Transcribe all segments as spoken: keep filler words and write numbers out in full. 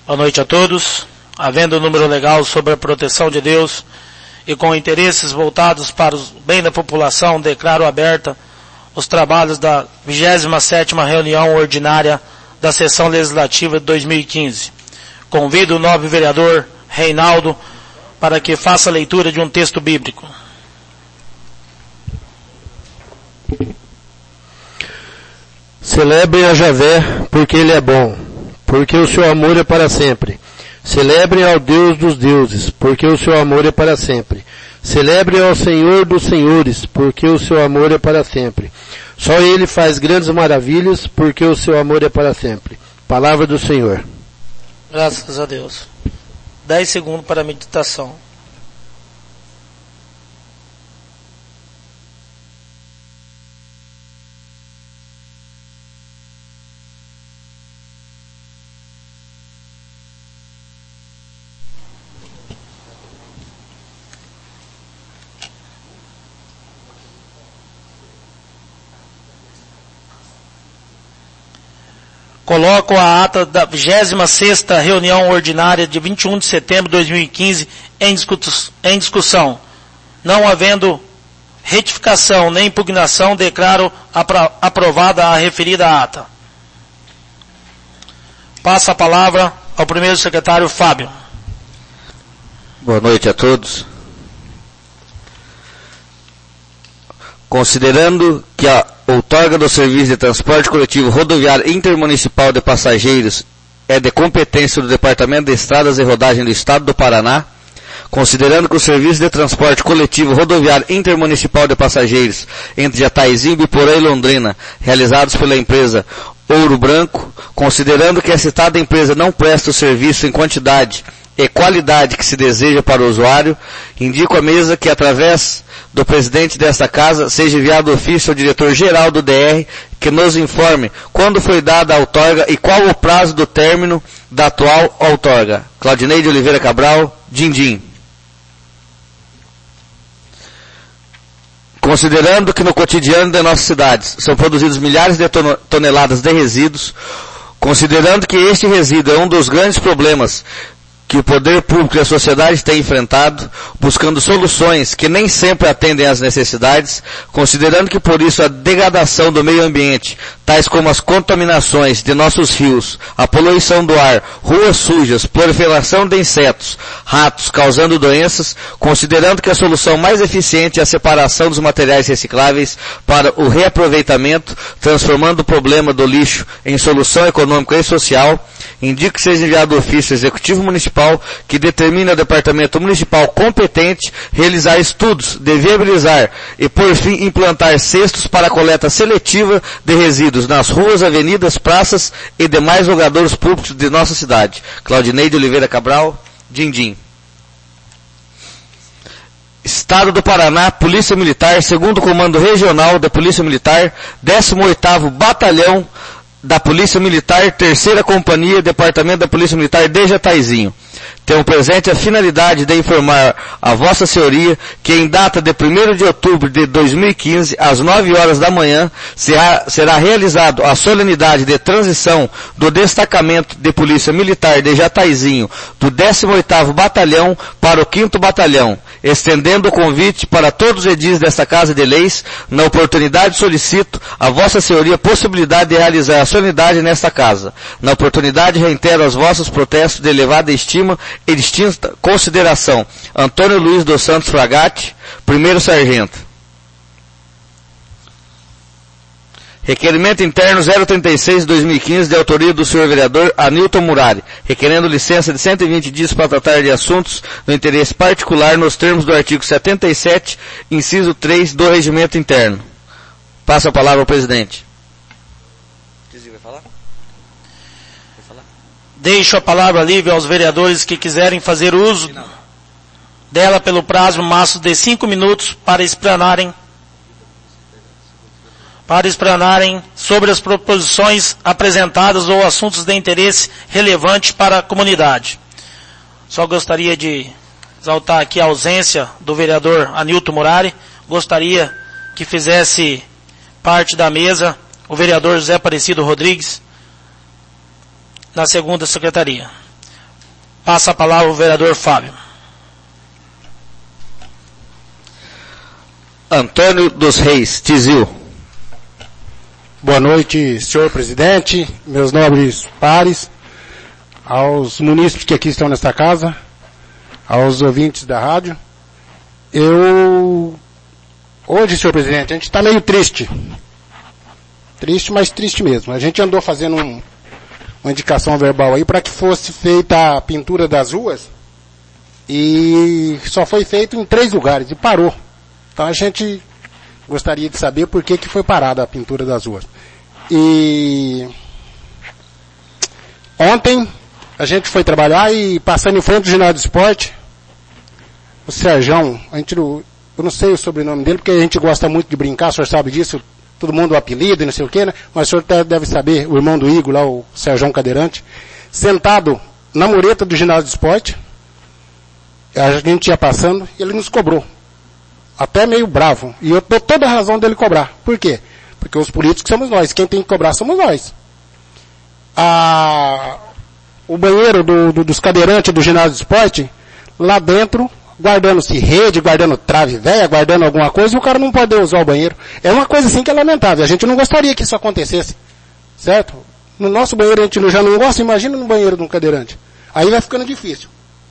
Boa noite a todos. Havendo um número legal sobre a proteção de Deus e com interesses voltados para o bem da população, declaro aberta os trabalhos da vigésima sétima reunião ordinária da sessão legislativa de dois mil e quinze. Convido o nobre vereador Reinaldo para que faça a leitura de um texto bíblico. Celebrem a Javé, porque ele é bom, porque o seu amor é para sempre. Celebrem ao Deus dos deuses, porque o seu amor é para sempre. Celebrem ao Senhor dos senhores, porque o seu amor é para sempre. Só ele faz grandes maravilhas, porque o seu amor é para sempre. Palavra do Senhor. Graças a Deus. Dez segundos para a meditação. Coloco a ata da vigésima sexta reunião ordinária de vinte e um de setembro de dois mil e quinze em, discuss, em discussão. Não havendo retificação nem impugnação, declaro apro, aprovada a referida ata. Passa a palavra ao primeiro secretário Fábio. Boa noite a todos. Considerando que a outorga do serviço de transporte coletivo rodoviário intermunicipal de passageiros é de competência do Departamento de Estradas e Rodagem do Estado do Paraná, considerando que o serviço de transporte coletivo rodoviário intermunicipal de passageiros entre Jataizinho, Biporã e Londrina, realizados pela empresa Ouro Branco, considerando que a citada empresa não presta o serviço em quantidade e qualidade que se deseja para o usuário, indico à mesa que, através do presidente desta casa, seja enviado ofício ao diretor-geral do D R que nos informe quando foi dada a outorga e qual o prazo do término da atual outorga. Claudineide Oliveira Cabral, Dindim. Considerando que no cotidiano de nossas cidades são produzidos milhares de toneladas de resíduos, considerando que este resíduo é um dos grandes problemas que o poder público e a sociedade têm enfrentado, buscando soluções que nem sempre atendem às necessidades, considerando que por isso a degradação do meio ambiente, tais como as contaminações de nossos rios, a poluição do ar, ruas sujas, proliferação de insetos, ratos causando doenças, considerando que a solução mais eficiente é a separação dos materiais recicláveis para o reaproveitamento, transformando o problema do lixo em solução econômica e social, indico que seja enviado ofício ao Executivo Municipal que determine ao Departamento Municipal competente realizar estudos de viabilizar e, por fim, implantar cestos para a coleta seletiva de resíduos nas ruas, avenidas, praças e demais lugadouros públicos de nossa cidade. Claudineide Oliveira Cabral, Dindim. Estado do Paraná, Polícia Militar, segundo Comando Regional da Polícia Militar, décimo oitavo Batalhão da Polícia Militar, terceira Companhia, Departamento da Polícia Militar de Jataizinho. Tenho presente a finalidade de informar a Vossa Senhoria que em data de primeiro de outubro de dois mil e quinze, às nove horas da manhã, será, será realizado a solenidade de transição do destacamento de Polícia Militar de Jataizinho do décimo oitavo Batalhão para o quinto Batalhão, estendendo o convite para todos os edis desta Casa de Leis. Na oportunidade solicito a Vossa Senhoria a possibilidade de realizar a solenidade nesta casa. Na oportunidade reitero aos vossos protestos de elevada estima e distinta consideração. Antônio Luiz dos Santos Fragatti, primeiro sargento. Requerimento interno zero trinta e seis de dois mil e quinze, de autoria do senhor vereador Anilton Murari, requerendo licença de cento e vinte dias para tratar de assuntos no interesse particular nos termos do artigo setenta e sete, inciso três do Regimento Interno. Passo a palavra ao presidente. Vai falar? Vai falar? Deixo a palavra livre aos vereadores que quiserem fazer uso dela pelo prazo máximo de cinco minutos para explanarem para explanarem sobre as proposições apresentadas ou assuntos de interesse relevante para a comunidade. Só gostaria de exaltar aqui a ausência do vereador Anilton Murari. Gostaria que fizesse parte da mesa o vereador José Aparecido Rodrigues, na segunda secretaria. Passa a palavra o vereador Fábio. Antônio dos Reis, Tizil. Boa noite, senhor presidente, meus nobres pares, aos munícipes que aqui estão nesta casa, aos ouvintes da rádio. Eu, hoje, senhor presidente, a gente está meio triste. Triste, mas triste mesmo. A gente andou fazendo um, uma indicação verbal aí para que fosse feita a pintura das ruas e só foi feito em três lugares e parou. Então a gente gostaria de saber por que que foi parada a pintura das ruas. E ontem a gente foi trabalhar e passando em frente do ginásio de esporte, o Serjão, a gente, eu não sei o sobrenome dele porque a gente gosta muito de brincar, o senhor sabe disso, todo mundo o apelido e não sei o que, né? Mas o senhor deve saber, o irmão do Igor lá, o Serjão Cadeirante, sentado na mureta do ginásio de esporte, a gente ia passando e ele nos cobrou. Até meio bravo. E eu dou toda a razão dele cobrar. Por quê? Porque os políticos somos nós. Quem tem que cobrar somos nós. A, o banheiro do, do, dos cadeirantes do ginásio de esporte, lá dentro, guardando-se rede, guardando trave velha, guardando alguma coisa, e o cara não pode usar o banheiro. É uma coisa assim que é lamentável. A gente não gostaria que isso acontecesse. Certo? No nosso banheiro a gente já não gosta, imagina no banheiro de um cadeirante. Aí vai ficando difícil.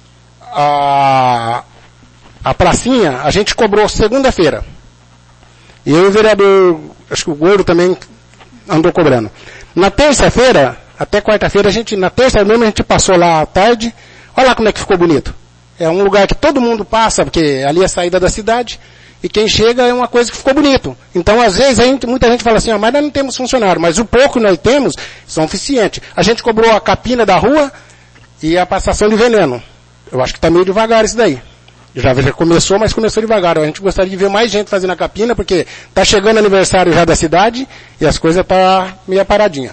A... A pracinha, a gente cobrou segunda-feira. E eu e o vereador, acho que o Gordo também andou cobrando. Na terça-feira, até quarta-feira, a gente, na terça mesmo a gente passou lá à tarde. Olha lá como é que ficou bonito. É um lugar que todo mundo passa, porque ali é a saída da cidade. E quem chega é uma coisa que ficou bonito. Então, às vezes, a gente, muita gente fala assim, ah, mas nós não temos funcionário. Mas o pouco que nós temos são suficientes. A gente cobrou a capina da rua e a passação de veneno. Eu acho que está meio devagar isso daí. Já começou, mas começou devagar. A gente gostaria de ver mais gente fazendo a capina, porque tá chegando o aniversário já da cidade e as coisas tá meio paradinha.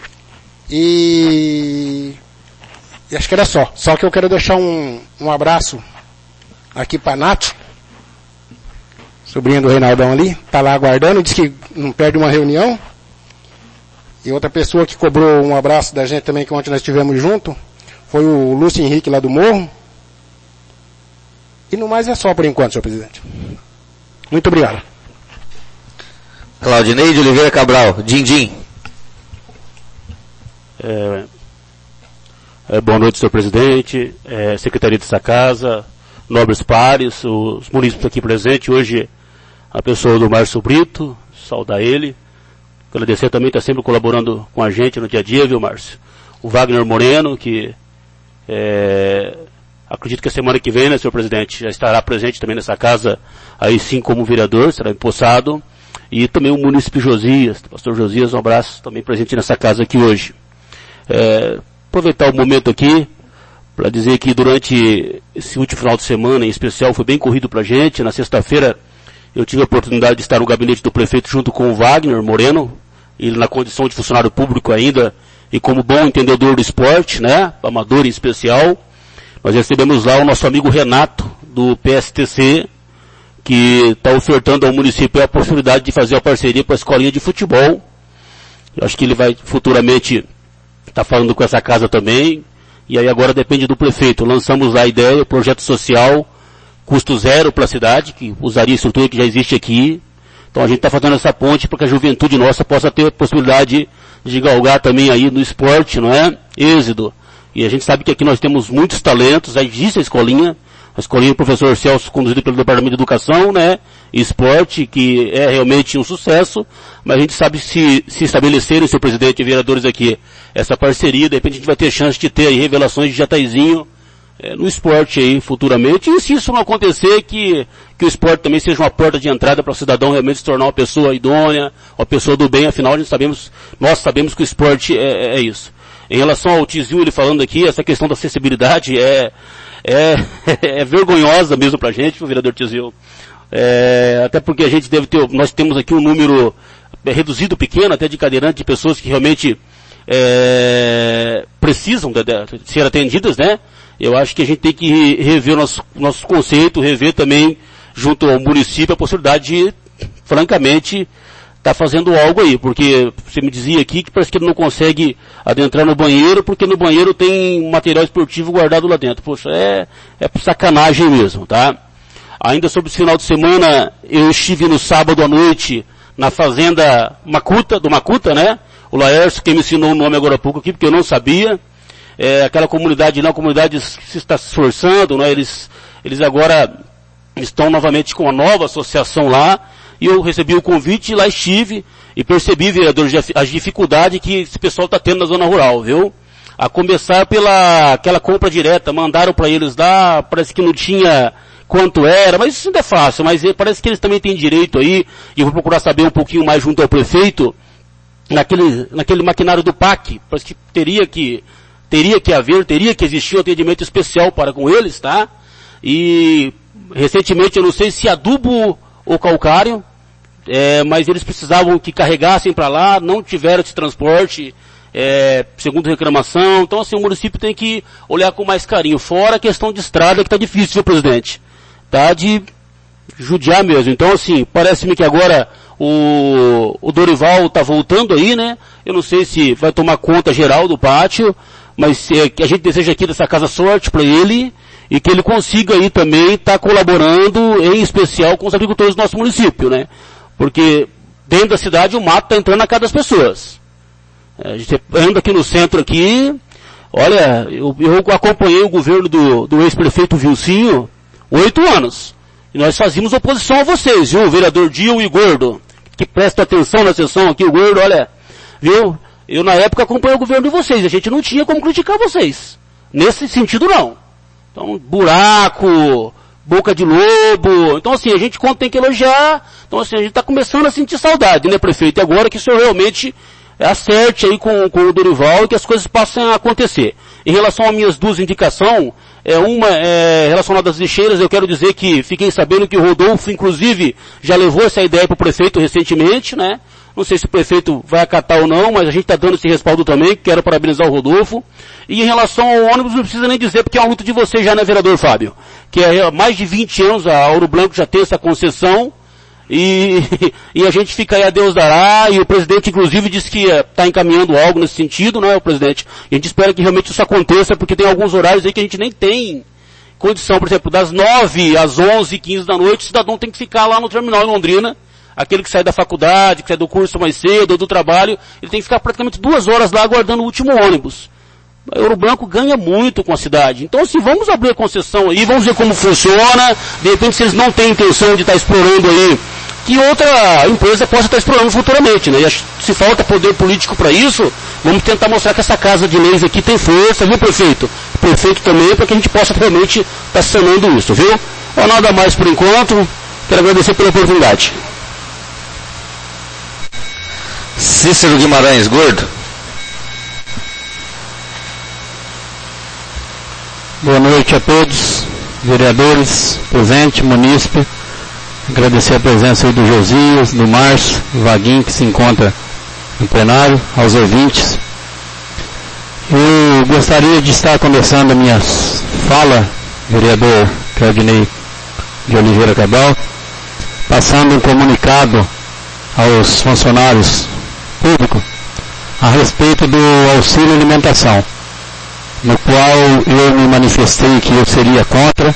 E... e acho que era só. Só que eu quero deixar um, um abraço aqui pra Nath, sobrinha do Reinaldão ali, tá lá aguardando, diz que não perde uma reunião. E outra pessoa que cobrou um abraço da gente também, que ontem nós estivemos junto, foi o Lúcio Henrique lá do Morro. E no mais é só por enquanto, senhor presidente. Muito obrigado. Claudineide Oliveira Cabral, Dindim. É, é, boa noite, senhor presidente, é, secretaria dessa casa, nobres pares, os munícipes aqui presentes. Hoje, a pessoa do Márcio Brito, saudar ele. Agradecer também, está sempre colaborando com a gente no dia a dia, viu, Márcio? O Wagner Moreno, que é, acredito que a semana que vem, né, senhor presidente, já estará presente também nessa casa, aí sim como vereador, será empossado. E também o munícipe Josias, pastor Josias, um abraço, também presente nessa casa aqui hoje. É, aproveitar o momento aqui para dizer que durante esse último final de semana, em especial, foi bem corrido para a gente. Na sexta-feira eu tive a oportunidade de estar no gabinete do prefeito junto com o Wagner Moreno, ele na condição de funcionário público ainda, e como bom entendedor do esporte, né, amador em especial. Nós recebemos lá o nosso amigo Renato, do P S T C, que está ofertando ao município a possibilidade de fazer a parceria com a escolinha de futebol. Eu acho que ele vai futuramente estar falando com essa casa também. E aí agora depende do prefeito. Lançamos a ideia, o projeto social, custo zero para a cidade, que usaria a estrutura que já existe aqui. Então a gente está fazendo essa ponte para que a juventude nossa possa ter a possibilidade de galgar também aí no esporte, não é? Êxito. E a gente sabe que aqui nós temos muitos talentos, já existe a escolinha, a escolinha do professor Celso, conduzida pelo Departamento de Educação, né, e Esporte, que é realmente um sucesso, mas a gente sabe se, se estabelecerem, senhor presidente e vereadores aqui, essa parceria, de repente a gente vai ter chance de ter aí revelações de Jataizinho, é, no esporte aí futuramente, e se isso não acontecer, que, que o esporte também seja uma porta de entrada para o cidadão realmente se tornar uma pessoa idônea, uma pessoa do bem, afinal a gente sabemos, nós sabemos que o esporte é, é isso. Em relação ao Tizil, ele falando aqui, essa questão da acessibilidade é, é, é vergonhosa mesmo pra gente, o vereador Tizil. É, até porque a gente deve ter, nós temos aqui um número reduzido, pequeno, até de cadeirante, de pessoas que realmente é, precisam de, de ser atendidas, né? Eu acho que a gente tem que rever o nosso, nosso conceito, rever também, junto ao município, a possibilidade de, francamente, está fazendo algo aí, porque você me dizia aqui que parece que ele não consegue adentrar no banheiro, porque no banheiro tem material esportivo guardado lá dentro. Poxa, é, é sacanagem mesmo, tá? Ainda sobre esse final de semana, eu estive no sábado à noite na fazenda Macuta, do Macuta, né? O Laércio, que me ensinou o nome agora há pouco aqui, porque eu não sabia. É, aquela comunidade, não, a comunidade se está se esforçando, né? Eles, eles agora estão novamente com uma nova associação lá. E eu recebi o convite e lá estive e percebi, vereador, as dificuldades que esse pessoal está tendo na zona rural, viu? A começar pela aquela compra direta, mandaram para eles lá, parece que não tinha quanto era, mas isso ainda é fácil, mas parece que eles também têm direito aí, e eu vou procurar saber um pouquinho mais junto ao prefeito, naquele, naquele maquinário do P A C, parece que teria que, teria que haver, teria que existir um atendimento especial para com eles, tá? E recentemente, eu não sei se adubo ou calcário, É, mas eles precisavam que carregassem para lá, não tiveram esse transporte, é, segundo reclamação. Então, assim, o município tem que olhar com mais carinho. Fora a questão de estrada, que está difícil, viu, presidente? Tá de judiar mesmo. Então, assim, parece-me que agora o, o Dorival está voltando aí, né? Eu não sei se vai tomar conta geral do pátio, mas é, a gente deseja aqui dessa casa sorte para ele e que ele consiga aí também estar tá colaborando, em especial com os agricultores do nosso município, né? Porque dentro da cidade o mato está entrando na casa das pessoas. A gente anda aqui no centro aqui, olha, eu, eu acompanhei o governo do, do ex-prefeito Vilcinho oito anos. E nós fazíamos oposição a vocês, viu? O vereador Dio e Gordo, que presta atenção na sessão aqui, o Gordo, olha, viu? Eu na época acompanhei o governo de vocês, a gente não tinha como criticar vocês. Nesse sentido não. Então, buraco, boca de lobo. Então, assim, a gente quando tem que elogiar, então, assim, a gente está começando a sentir saudade, né, prefeito? E agora que o senhor realmente acerte aí com, com o Dorival e que as coisas passem a acontecer. Em relação às minhas duas indicações, é, uma é, relacionada às lixeiras, eu quero dizer que fiquei sabendo que o Rodolfo, inclusive, já levou essa ideia para o prefeito recentemente, né? Não sei se o prefeito vai acatar ou não, mas a gente está dando esse respaldo também, quero parabenizar o Rodolfo. E em relação ao ônibus, não precisa nem dizer, porque é uma luta de vocês já, né, vereador Fábio? Que há mais de vinte anos a Ouro Branco já tem essa concessão, e, e a gente fica aí a Deus dará, e o presidente inclusive disse que está encaminhando algo nesse sentido, né, o presidente? E a gente espera que realmente isso aconteça, porque tem alguns horários aí que a gente nem tem condição, por exemplo, das nove às onze e quinze da noite, o cidadão tem que ficar lá no terminal em Londrina. Aquele que sai da faculdade, que sai do curso mais cedo, ou do trabalho, ele tem que ficar praticamente duas horas lá aguardando o último ônibus. A Ouro Branco ganha muito com a cidade. Então, assim, vamos abrir a concessão aí, vamos ver como funciona. De repente, se eles não têm intenção de estar explorando aí, que outra empresa possa estar explorando futuramente, né? E se falta poder político para isso, vamos tentar mostrar que essa casa de leis aqui tem força, viu, prefeito? O prefeito também, para que a gente possa realmente estar sanando isso, viu? Ou nada mais por enquanto. Quero agradecer pela oportunidade. Cícero Guimarães, Gordo. Boa noite a todos, vereadores, presente, munícipe. Agradecer a presença aí do Josias, do Márcio, do Vaguinho, que se encontra no plenário, aos ouvintes. Eu gostaria de estar começando a minha fala, vereador Claudinei de Oliveira Cabral, passando um comunicado aos funcionários público a respeito do auxílio alimentação, no qual eu me manifestei que eu seria contra,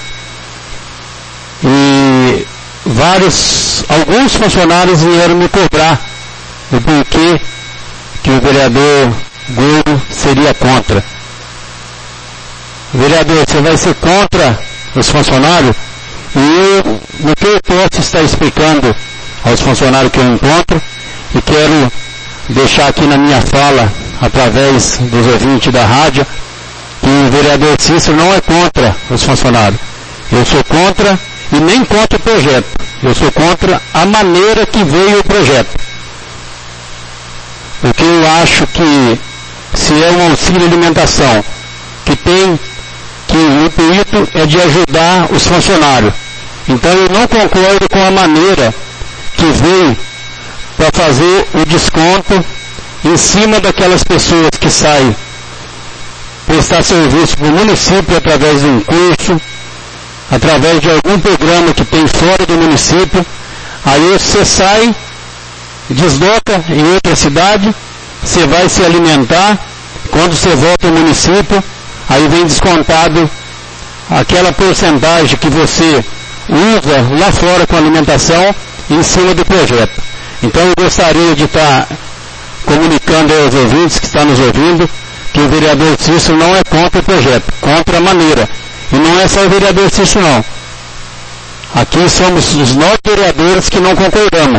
e vários, alguns funcionários vieram me cobrar o porquê que o vereador Gordo seria contra. Vereador, você vai ser contra os funcionários? E eu, no que eu posso estar explicando aos funcionários que eu encontro, e quero deixar aqui na minha fala, através dos ouvintes da rádio, que o vereador Cícero não é contra os funcionários. Eu sou contra, e nem contra o projeto. Eu sou contra a maneira que veio o projeto. Porque eu acho que, se é um auxílio alimentação, que tem, que o intuito é de ajudar os funcionários. Então eu não concordo com a maneira que veio para fazer o desconto em cima daquelas pessoas que saem prestar serviço para o município através de um curso, através de algum programa que tem fora do município. Aí você sai desloca em outra cidade, você vai se alimentar, quando você volta ao município, aí vem descontado aquela porcentagem que você usa lá fora com alimentação em cima do projeto. Então eu gostaria de estar comunicando aos ouvintes que estão nos ouvindo que o vereador Cícero não é contra o projeto, contra a maneira. E não é só o vereador Cícero não. Aqui somos os nove vereadores que não concordamos.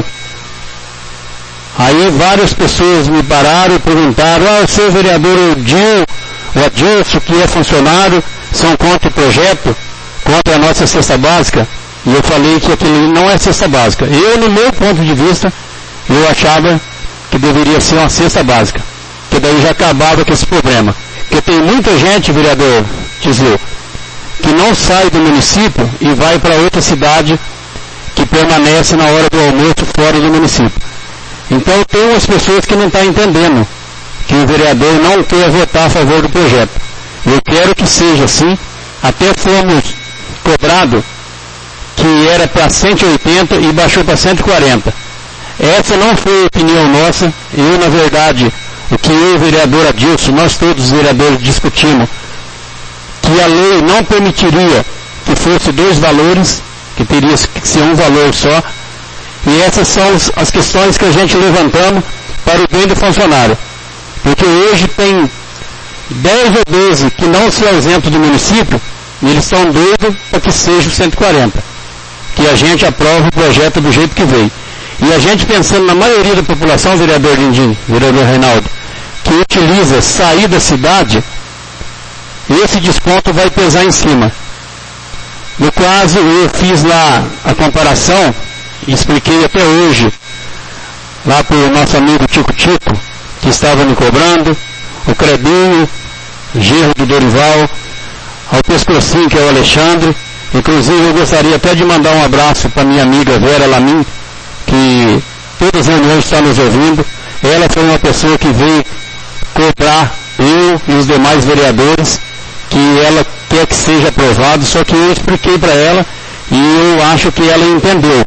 Aí várias pessoas me pararam e perguntaram, ah, o seu vereador Odil, o Adilson, que é funcionário, são contra o projeto, contra a nossa cesta básica. E eu falei que aquilo não é cesta básica. Eu, no meu ponto de vista, eu achava que deveria ser uma cesta básica. Que daí já acabava com esse problema. Porque tem muita gente, vereador Tislu, que não sai do município e vai para outra cidade que permanece na hora do almoço fora do município. Então tem umas pessoas que não estão entendendo que o vereador não quer votar a favor do projeto. Eu quero que seja assim. Até fomos cobrados que era para cento e oitenta e baixou para cento e quarenta. Essa não foi a opinião nossa. Eu, na verdade, o que eu e o vereador Adilson, nós todos os vereadores discutimos, que a lei não permitiria que fosse dois valores, que teria que ser um valor só. E essas são as questões que a gente levantamos para o bem do funcionário. Porque hoje tem dez ou doze que não se ausentam do município e eles estão doidos para que seja o cento e quarenta. Que a gente aprove o projeto do jeito que veio. E a gente pensando na maioria da população, vereador Lindim, vereador Reinaldo, que utiliza sair da cidade, esse desconto vai pesar em cima. No caso, eu fiz lá a comparação, e expliquei até hoje, lá para o nosso amigo Tico Tico, que estava me cobrando, o Crebinho, genro do Dorival, ao Pescocinho, que é o Alexandre. Inclusive eu gostaria até de mandar um abraço para minha amiga Vera Lamin, que todas as reuniões está nos ouvindo. Ela foi uma pessoa que veio cobrar eu e os demais vereadores que ela quer que seja aprovado, só que eu expliquei para ela e eu acho que ela entendeu.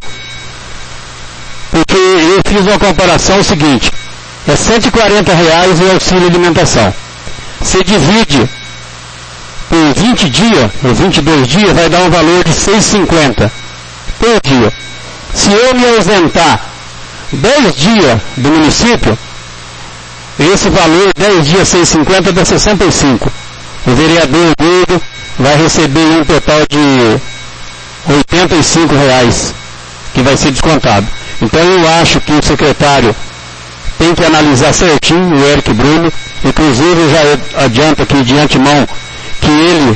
Porque eu fiz uma comparação seguinte, é cento e quarenta reais o auxílio alimentação. Você divide por vinte dias, ou vinte e dois dias, vai dar um valor de seis reais e cinquenta centavos por dia. Se eu me ausentar dez dias do município, esse valor, dez dias, seis reais e cinquenta centavos, dá sessenta e cinco. O vereador Gordo vai receber um total de oitenta e cinco reais, que vai ser descontado. Então eu acho que o secretário tem que analisar certinho, o Eric Bruno, inclusive eu já adianto aqui de antemão, que ele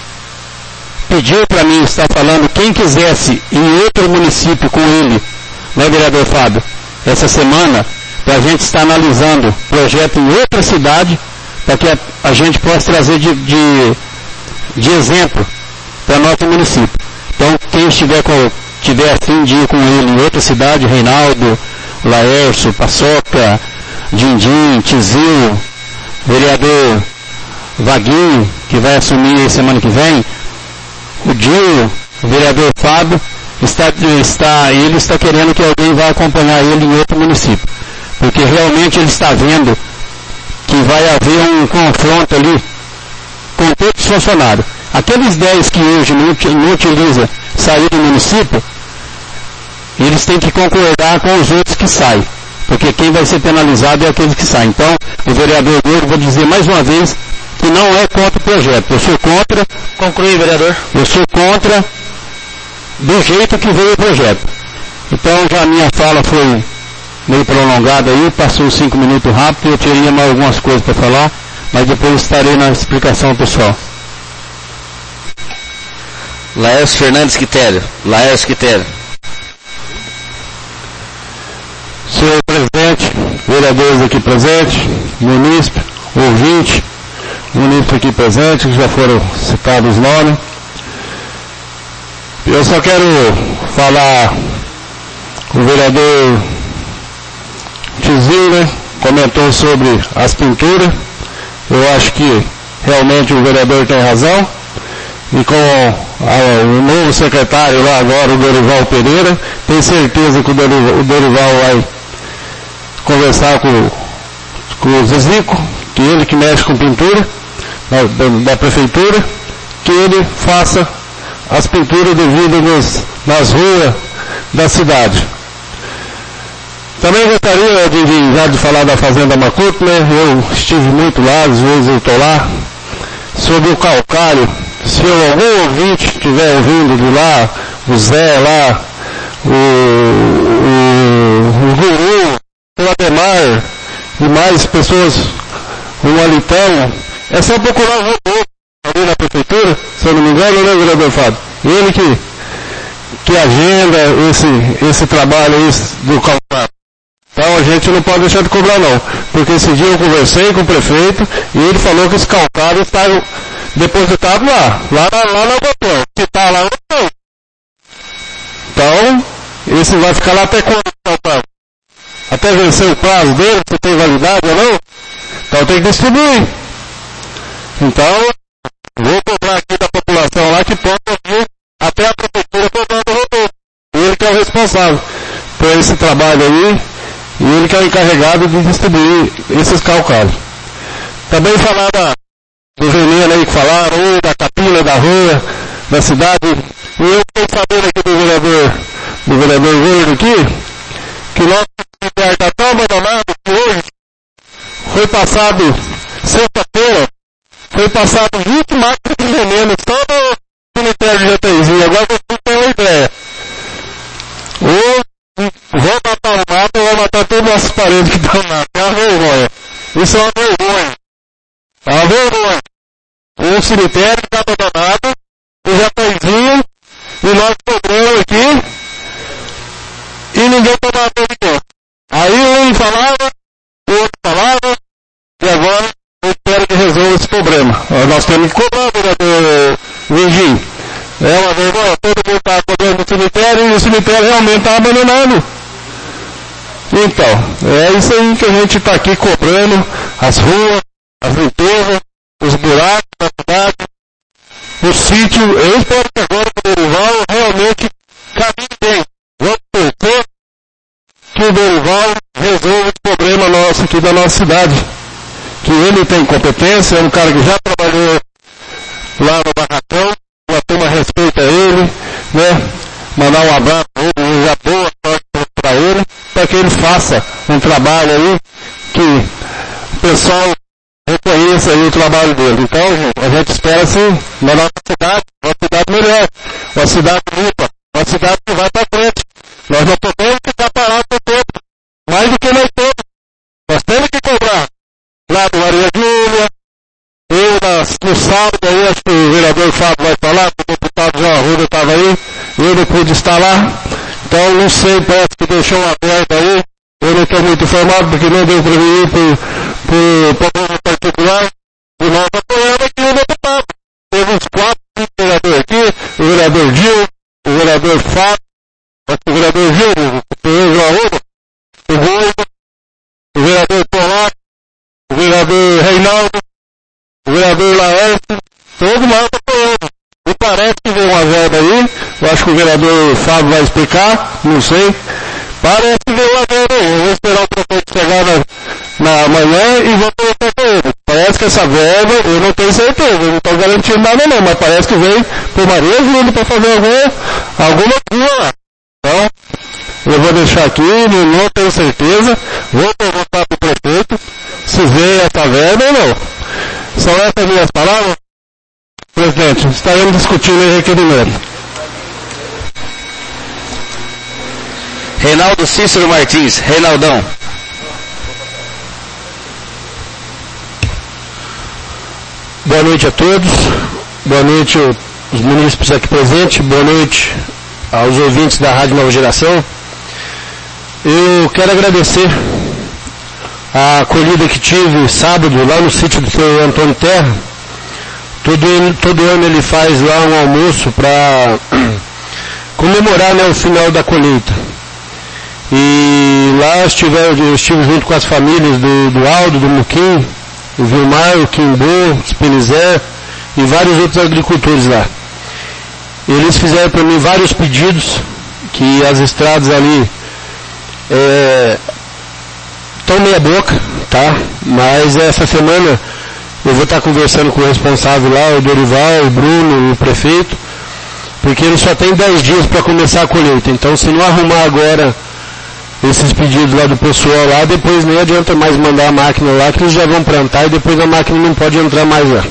pediu para mim, está falando, quem quisesse em outro município com ele, né, vereador Fábio, essa semana, para a gente estar analisando projeto em outra cidade, para que a, a gente possa trazer de, de, de exemplo para o nosso município. Então, quem estiver, com, tiver a fim de ir com ele em outra cidade, Reinaldo, Laércio, Paçoca, Dindim, Tizil, vereador Vaguinho, que vai assumir semana que vem, o Dinho, o vereador Fábio, está, está, ele está querendo que alguém vá acompanhar ele em outro município. Porque realmente ele está vendo que vai haver um confronto ali com todos os funcionários. Aqueles dez que hoje não, não utilizam sair do município, eles têm que concordar com os outros que saem. Porque quem vai ser penalizado é aqueles que saem. Então, o vereador Gordo, vou dizer mais uma vez, que não é contra o projeto. Eu sou contra. Conclui, vereador. Eu sou contra do jeito que veio o projeto. Então, já a minha fala foi meio prolongada aí, passou cinco minutos rápido, eu teria mais algumas coisas para falar, mas depois estarei na explicação pessoal. Laércio Fernandes Quitério. Laércio Quitério. Senhor presidente, vereadores aqui presentes, munícipe, ouvinte, munícipe aqui presente, que já foram citados os nomes. Eu só quero falar, o vereador Tizil, né, comentou sobre as pinturas. Eu acho que realmente o vereador tem razão. E com a, o novo secretário lá agora, o Dorival Pereira, tenho certeza que o Dorival, o Dorival vai conversar com, com o Zizico, que ele que mexe com pintura, da, da, da prefeitura, que ele faça as pinturas devidas nos, nas ruas da cidade. Também gostaria de, de, já de falar da Fazenda Macuto, né? Eu estive muito lá, às vezes eu estou lá, sobre o calcário. Se algum ouvinte estiver ouvindo de lá, o Zé lá, o, o, o Guru, o Ademar e mais pessoas, o Alitão, é só procurar o robô ali na prefeitura, se eu não me engano, né, vereador Fábio? Ele que, que agenda esse, esse trabalho aí do calcário. Então a gente não pode deixar de cobrar não, porque esse dia eu conversei com o prefeito e ele falou que esse calcário está depositado lá, lá na, lá na botão. Se está lá, não tem. Então, esse vai ficar lá até quando o calcário? Até vencer o prazo dele, se tem validade ou não? Então tem que distribuir. Então, vou cobrar aqui da população lá que pode vir até a prefeitura cobrando o robô. Ele que é o responsável por esse trabalho aí. E ele que é o encarregado de distribuir esses calcários. Também falar da, do veneno aí que falaram, ou da capina da rua, da cidade. E eu fiquei sabendo aqui do vereador, do vereador Verde aqui, que o nosso cemitério está tão abandonado que hoje foi passado, sexta-feira, foi passado vinte máquinas de veneno só no cemitério de Jataizinho. Agora você tem uma ideia. Ou vou matar o mato, eu vou matar todos os nossos parentes que estão lá. É uma vergonha. Isso é uma vergonha. É uma vergonha. Um cemitério está abandonado, o Jataizinho, e nós cobramos aqui, e ninguém está matando de conta. Aí um falava, o outro falava, e agora eu espero que resolva esse problema. Nós temos que cobrar, vereador Virgínio. É uma vergonha, todo mundo está cobrando no cemitério e o cemitério realmente está abandonado. Então, é isso aí que a gente está aqui cobrando, as ruas, as limpezas, os buracos da cidade, o sítio. Eu espero que agora o Dorival realmente caminhe bem. Vamos torcer que o Dorival resolva o problema nosso aqui da nossa cidade. Que ele tem competência, é um cara que já trabalhou lá no Barracão. A turma respeita ele, né? Mandar um abraço, já boa sorte para ele, para que ele faça um trabalho aí que o pessoal reconheça aí o trabalho dele. Então, a gente espera assim, na nossa cidade, uma cidade melhor, uma cidade limpa, uma cidade que vai para frente. Nós não podemos ficar parados por tempo, mais do que nós temos. Nós temos que cobrar lá do Maria Júlia. Eu, nas, no sábado aí, acho que o vereador Fábio vai falar, o deputado João Arruda estava aí, eu não pude estar lá, então não sei, parece que deixou uma aberta aí, eu não estou muito informado, porque não deu para mim por, por problema particular, e nós apoiamos aqui o deputado. Teve uns quatro, cinco vereadores aqui, o vereador Gil, o vereador Fábio, o vereador Gil, o João Arruda, o Gordo, o vereador Polaco, o vereador Reinaldo, o vereador Laércio, todo mundo apoiando. E parece que veio uma verba aí, eu acho que o vereador Fábio vai explicar, não sei. Parece que veio uma verba aí, eu vou esperar o prefeito chegar na, na manhã e vou perguntar para ele. Parece que essa verba, eu não tenho certeza, eu não estou garantindo nada não, mas parece que veio por Maria Júlia para fazer alguma, alguma coisa lá. Então, eu vou deixar aqui, não, não tenho certeza, vou perguntar para o prefeito se veio essa verba ou não. São essas minhas palavras? Presidente, estaremos discutindo o requerimento. Reinaldo Cícero Martins, Reinaldão. Boa noite a todos, boa noite aos munícipes aqui presentes, boa noite aos ouvintes da Rádio Nova Geração. Eu quero agradecer a acolhida que tive sábado lá no sítio do senhor Antônio Terra. Todo, todo ano ele faz lá um almoço para comemorar, né, o final da colheita. E lá estive, eu estive junto com as famílias do, do Aldo, do Muquim, o Vilmar, o Quimbô, o Spinizé e vários outros agricultores lá. Eles fizeram para mim vários pedidos, que as estradas ali é, tão meia boca, tá? Mas essa semana eu vou estar conversando com o responsável lá, o Dorival, o Bruno, o prefeito, porque ele só tem dez dias para começar a colheita. Então, se não arrumar agora esses pedidos lá do pessoal lá, depois nem adianta mais mandar a máquina lá, que eles já vão plantar e depois a máquina não pode entrar mais lá.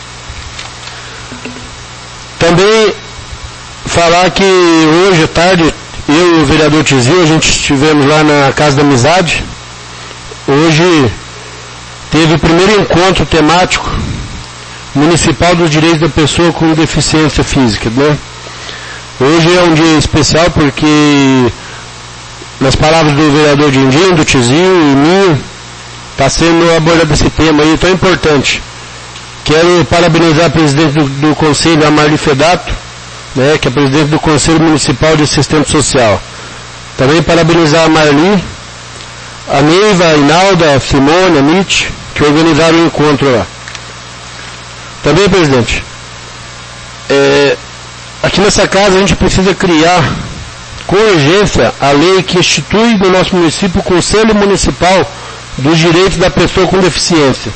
Também falar que hoje à tarde, eu e o vereador Tizil, a gente estivemos lá na Casa da Amizade. Hoje teve o primeiro encontro temático municipal dos direitos da pessoa com deficiência física, né? Hoje é um dia especial porque, nas palavras do vereador Dindim, do Tizil e minha, está sendo abordado esse tema aí tão importante. Quero parabenizar a presidente do, do Conselho, a Marli Fedato, né, que é presidente do Conselho Municipal de Assistência Social. Também parabenizar a Marli, a Neiva, a Inalda, a Simone, a Mitch, que organizaram o encontro lá. Também, presidente, é, aqui nessa casa a gente precisa criar com urgência a lei que institui no nosso município o Conselho Municipal dos Direitos da Pessoa com Deficiência.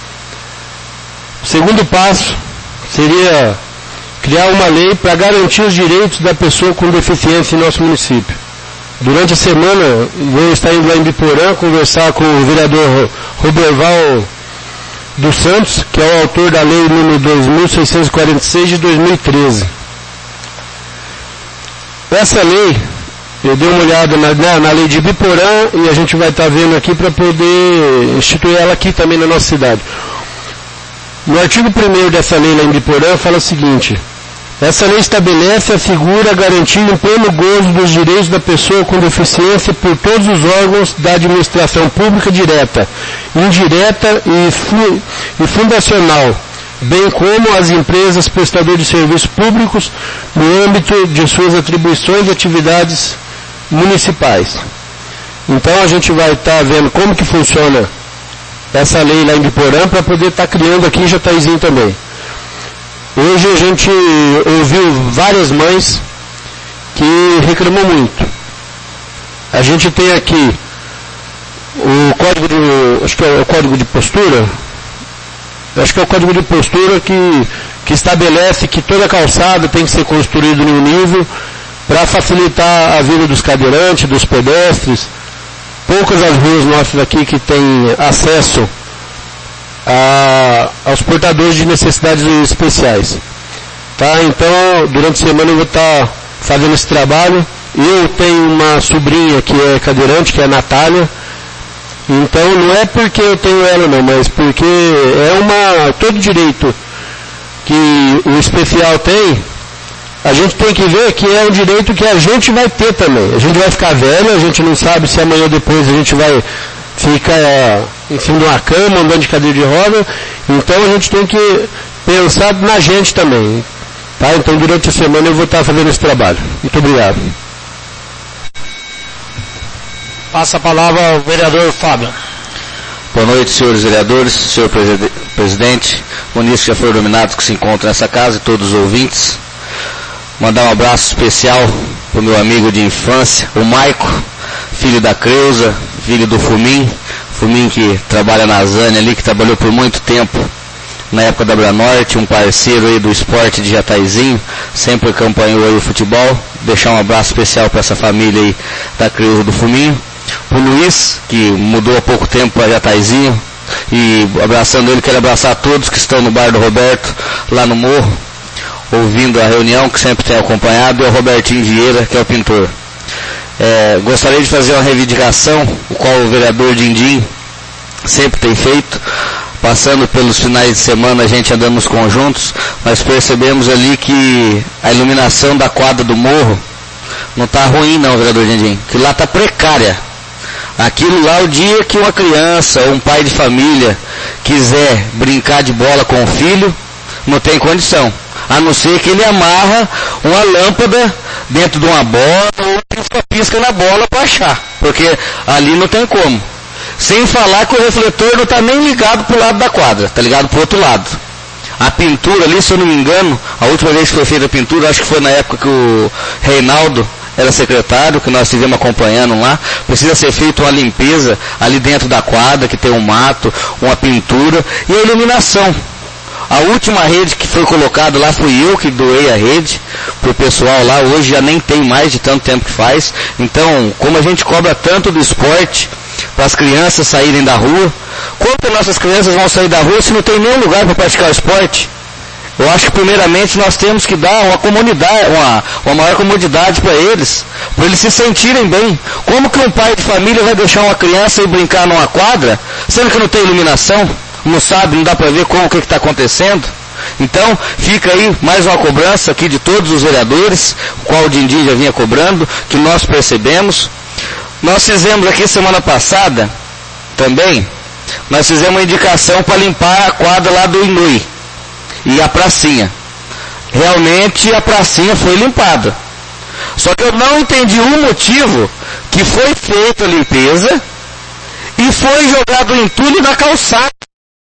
O segundo passo seria criar uma lei para garantir os direitos da pessoa com deficiência em nosso município. Durante a semana vou estar indo lá em Biporã conversar com o vereador Roberval dos Santos, que é o autor da lei número dois mil seiscentos e quarenta e seis de dois mil e treze. Essa lei, eu dei uma olhada na, na, na lei de Biporã e a gente vai estar vendo aqui para poder instituir ela aqui também na nossa cidade. No artigo primeiro dessa lei lá em Biporã fala o seguinte: essa lei estabelece, assegura, garantir em pleno gozo dos direitos da pessoa com deficiência por todos os âmbitos da administração pública direta, indireta e, fu e fundacional, bem como as empresas prestadoras de serviços públicos no âmbito de suas atribuições e atividades municipais. Então a gente vai estar tá vendo como que funciona essa lei lá em Biporã para poder estar tá criando aqui em Jataizinho também. Hoje a gente ouviu várias mães que reclamam muito. A gente tem aqui o código de, acho que é o código de postura, acho que é o código de postura que, que estabelece que toda calçada tem que ser construída em um nível para facilitar a vida dos cadeirantes, dos pedestres. Poucas as ruas nossas aqui que têm acesso a, aos portadores de necessidades especiais. Tá? Então, durante a semana eu vou estar fazendo esse trabalho. Eu tenho uma sobrinha que é cadeirante, que é a Natália. Então, não é porque eu tenho ela não, mas porque é uma, todo direito que o especial tem, a gente tem que ver que é um direito que a gente vai ter também. A gente vai ficar velho, a gente não sabe se amanhã ou depois a gente vai ficar é, em cima de uma cama, andando de cadeira de roda. Então a gente tem que pensar na gente também. Tá? Então durante a semana eu vou estar fazendo esse trabalho. Muito obrigado. Passa a palavra ao vereador Fábio. Boa noite, senhores vereadores, senhor preside presidente, munícipes já foram nominados que se encontram nessa casa e todos os ouvintes. Mandar um abraço especial para o meu amigo de infância, o Maico, filho da Creuza, filho do Fumim, Fumim que trabalha na Zânia ali, que trabalhou por muito tempo na época da Branorte, um parceiro aí do esporte de Jataizinho, sempre acompanhou aí o futebol. Deixar um abraço especial para essa família aí da Creuza do Fumim. O Luiz, que mudou há pouco tempo para Jataizinho, e abraçando ele, quero abraçar todos que estão no bar do Roberto, lá no Morro, ouvindo a reunião, que sempre tem acompanhado, e o Robertinho Vieira, que é o pintor. É, gostaria de fazer uma reivindicação, o qual o vereador Dindim sempre tem feito. Passando pelos finais de semana, a gente andando nos conjuntos, nós percebemos ali que a iluminação da quadra do morro não está ruim não, vereador Dindim, que lá está precária. Aquilo lá, o dia que uma criança ou um pai de família quiser brincar de bola com o filho, não tem condição. A não ser que ele amarra uma lâmpada dentro de uma bola ou pisca-pisca na bola para achar. Porque ali não tem como. Sem falar que o refletor não está nem ligado para o lado da quadra, está ligado para o outro lado. A pintura ali, se eu não me engano, a última vez que foi feita a pintura, acho que foi na época que o Reinaldo era secretário, que nós estivemos acompanhando lá. Precisa ser feita uma limpeza ali dentro da quadra, que tem um mato, uma pintura e a iluminação. A última rede que foi colocada lá fui eu que doei a rede pro pessoal lá. Hoje já nem tem mais de tanto tempo que faz. Então, como a gente cobra tanto do esporte para as crianças saírem da rua, como que nossas crianças vão sair da rua se não tem nenhum lugar para praticar o esporte? Eu acho que primeiramente nós temos que dar uma comunidade, uma, uma maior comodidade para eles, para eles se sentirem bem. Como que um pai de família vai deixar uma criança ir brincar numa quadra, sendo que não tem iluminação? Não sabe, não dá para ver como, o que está acontecendo. Então, fica aí mais uma cobrança aqui de todos os vereadores, o qual o Dindim já vinha cobrando, que nós percebemos. Nós fizemos aqui semana passada, também, nós fizemos uma indicação para limpar a quadra lá do Inui e a pracinha. Realmente a pracinha foi limpada. Só que eu não entendi o motivo que foi feita a limpeza e foi jogado o entulho na calçada.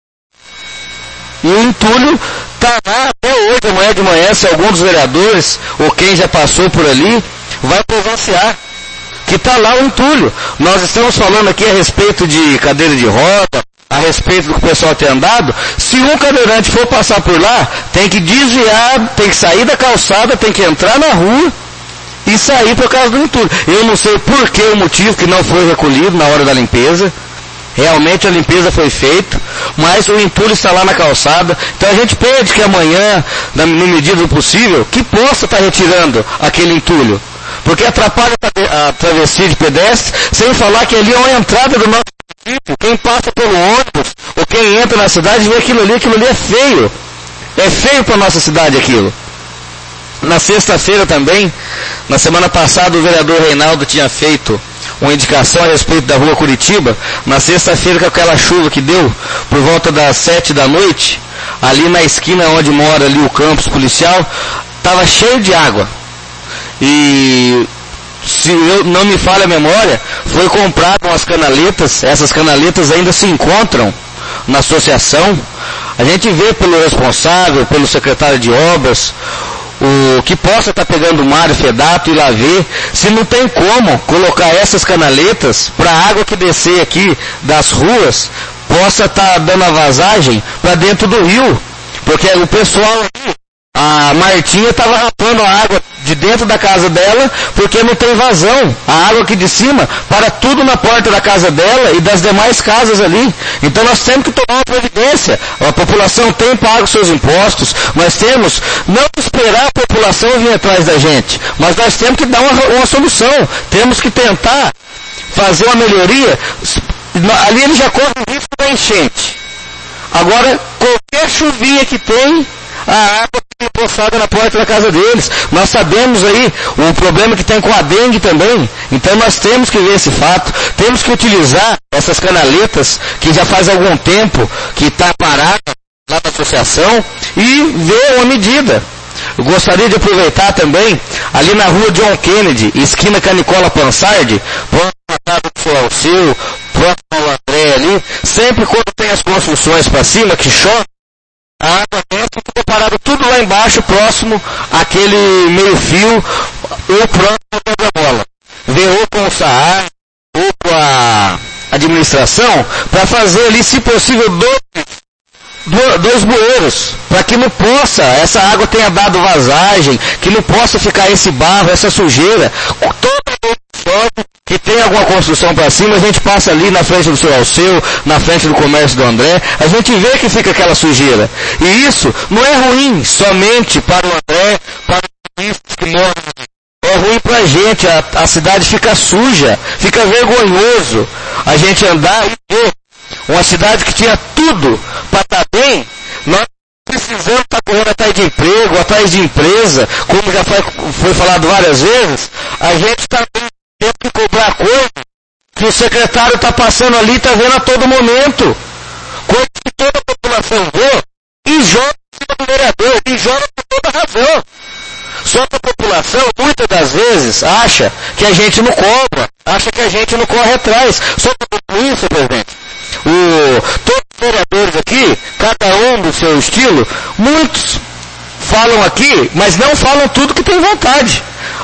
E o entulho está lá até hoje, amanhã de manhã, se algum dos vereadores, ou quem já passou por ali, vai presenciar que está lá o entulho. Nós estamos falando aqui a respeito de cadeira de roda, a respeito do que o pessoal tem andado. Se um cadeirante for passar por lá, tem que desviar, tem que sair da calçada, tem que entrar na rua e sair por causa do entulho. Eu não sei por que o motivo que não foi recolhido na hora da limpeza. Realmente a limpeza foi feita, mas o entulho está lá na calçada. Então a gente pede que amanhã, na medida do possível, que possa estar retirando aquele entulho. Porque atrapalha a travessia de pedestres, sem falar que ali é uma entrada do nosso município. Quem passa pelo ônibus, ou quem entra na cidade, vê aquilo ali, aquilo ali é feio. É feio para a nossa cidade aquilo. Na sexta-feira também, na semana passada o vereador Reinaldo tinha feito uma indicação a respeito da rua Curitiba. Na sexta-feira, com aquela chuva que deu, por volta das sete da noite, ali na esquina onde mora ali o campus policial, estava cheio de água. E, se eu não me falha a memória, foi comprado umas canaletas. Essas canaletas ainda se encontram na associação. A gente vê pelo responsável, pelo secretário de obras, o que possa estar pegando o Mário Fedato e lá ver se não tem como colocar essas canaletas para a água que descer aqui das ruas possa estar dando a vazagem para dentro do rio. Porque o pessoal aqui, a Martinha estava rapando a água de dentro da casa dela porque não tem vazão. A água aqui de cima para tudo na porta da casa dela e das demais casas ali. Então nós temos que tomar uma providência. A população tem pago seus impostos. Nós temos, não esperar a população vir atrás da gente, mas nós temos que dar uma, uma solução. Temos que tentar fazer uma melhoria. Ali ele já corre o risco da enchente. Agora, qualquer chuvinha que tem, a água fica empoçada na porta da casa deles. Nós sabemos aí o problema que tem com a dengue também. Então nós temos que ver esse fato. Temos que utilizar essas canaletas que já faz algum tempo que está parada lá na associação e ver uma medida. Eu gostaria de aproveitar também, ali na rua John Kennedy, esquina Canicola Pansardi, próximo à casa do seu Alceu, próximo ao André ali, sempre quando tem as construções para cima, que chove, a água desce e fica parado tudo lá embaixo, próximo àquele meio fio, ou próximo da bola. Vê ou com o Saar, ou com a administração, para fazer ali, se possível, dois, dois bueiros, para que não possa, essa água tenha dado vazagem, que não possa ficar esse barro, essa sujeira. Toda vez que chove, que tem alguma construção para cima, a gente passa ali na frente do seu Alceu, na frente do comércio do André, a gente vê que fica aquela sujeira. E isso não é ruim somente para o André, para os turistas que moram aqui. É ruim para a gente, a, a cidade fica suja, fica vergonhoso a gente andar e ver uma cidade que tinha tudo para estar bem. Nós precisamos estar correndo atrás de emprego, atrás de empresa, como já foi, foi falado várias vezes. A gente está tendo que cobrar coisa que o secretário está passando ali e está vendo a todo momento. Coisa que toda a população vê e joga para o vereador, e joga por toda razão. Só que a população, muitas das vezes, acha que a gente não cobra, acha que a gente não corre atrás. Só por isso, presidente, o, todos os vereadores aqui, cada um do seu estilo, muitos falam aqui, mas não falam tudo que tem vontade.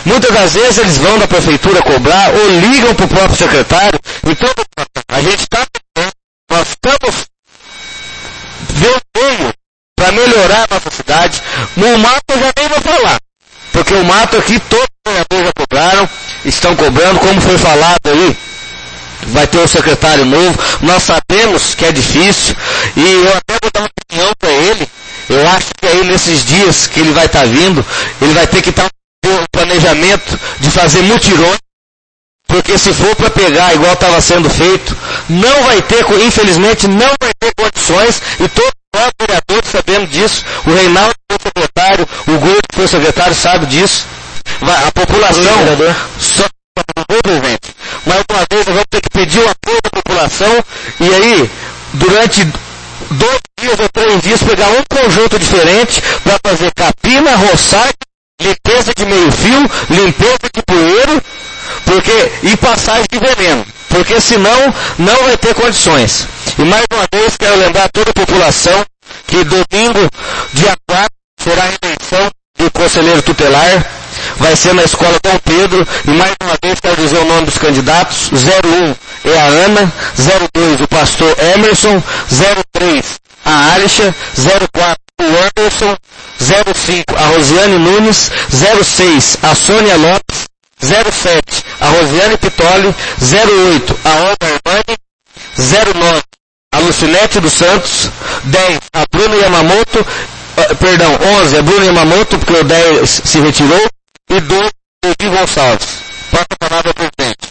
Muitas das vezes eles vão da prefeitura cobrar ou ligam para o próprio secretário. Então, a gente está, nós estamos vendo meio para melhorar a nossa cidade. No mato eu já nem vou falar, porque o mato aqui todos os vereadores já cobraram, estão cobrando, como foi falado aí. Vai ter um secretário novo, nós sabemos que é difícil, e eu até vou dar uma opinião para ele. Eu acho que aí nesses dias que ele vai estar tá vindo, ele vai ter que estar tá um planejamento de fazer mutirões, porque se for para pegar igual estava sendo feito, não vai ter, infelizmente, não vai ter condições, e todos nós vereadores sabemos disso. O Reinaldo foi secretário, o Gordo foi secretário, sabe disso. Vai, a população só presidente. Mais uma vez nós vamos ter que pedir o apoio da população, e aí, durante dois dias ou três dias, pegar um conjunto diferente para fazer capina, roçagem, limpeza de meio fio, limpeza de poeiro, porque, e passagem de veneno, porque senão não vai ter condições. E mais uma vez quero lembrar toda a população que domingo, dia quatro, será a eleição do conselheiro tutelar, vai ser na escola Dom Pedro, e mais uma vez quero dizer o nome dos candidatos. Zero um é a Ana, zero dois o pastor Emerson, zero três a Alisha, zero quatro o Anderson, zero cinco a Rosiane Nunes, zero seis a Sônia Lopes, zero sete a Rosiane Pitoli, zero oito a Olga Armani, zero nove a Lucinete dos Santos, dez a Bruno Yamamoto, uh, perdão, onze a Bruno Yamamoto, porque o dez se retirou, e doze Levi Gonçalves. Passa a palavra, presidente.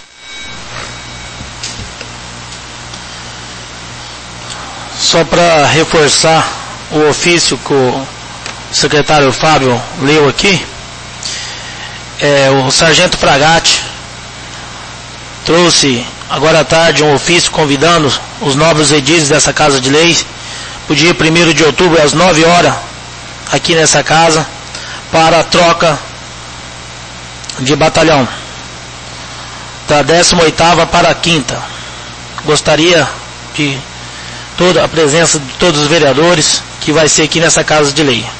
Só para reforçar o ofício que o secretário Fábio leu aqui, é, o sargento Fragatti trouxe agora à tarde um ofício convidando os novos edis dessa Casa de Leis para o dia primeiro de outubro às nove horas aqui nessa casa para a troca de batalhão da décima oitava para a quinta. Gostaria de toda a presença de todos os vereadores que vai ser aqui nessa Casa de Lei.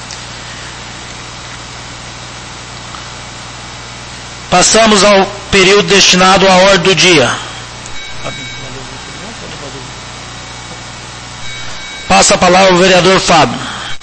Passamos ao período destinado à ordem do dia. Passa a palavra ao vereador Fábio.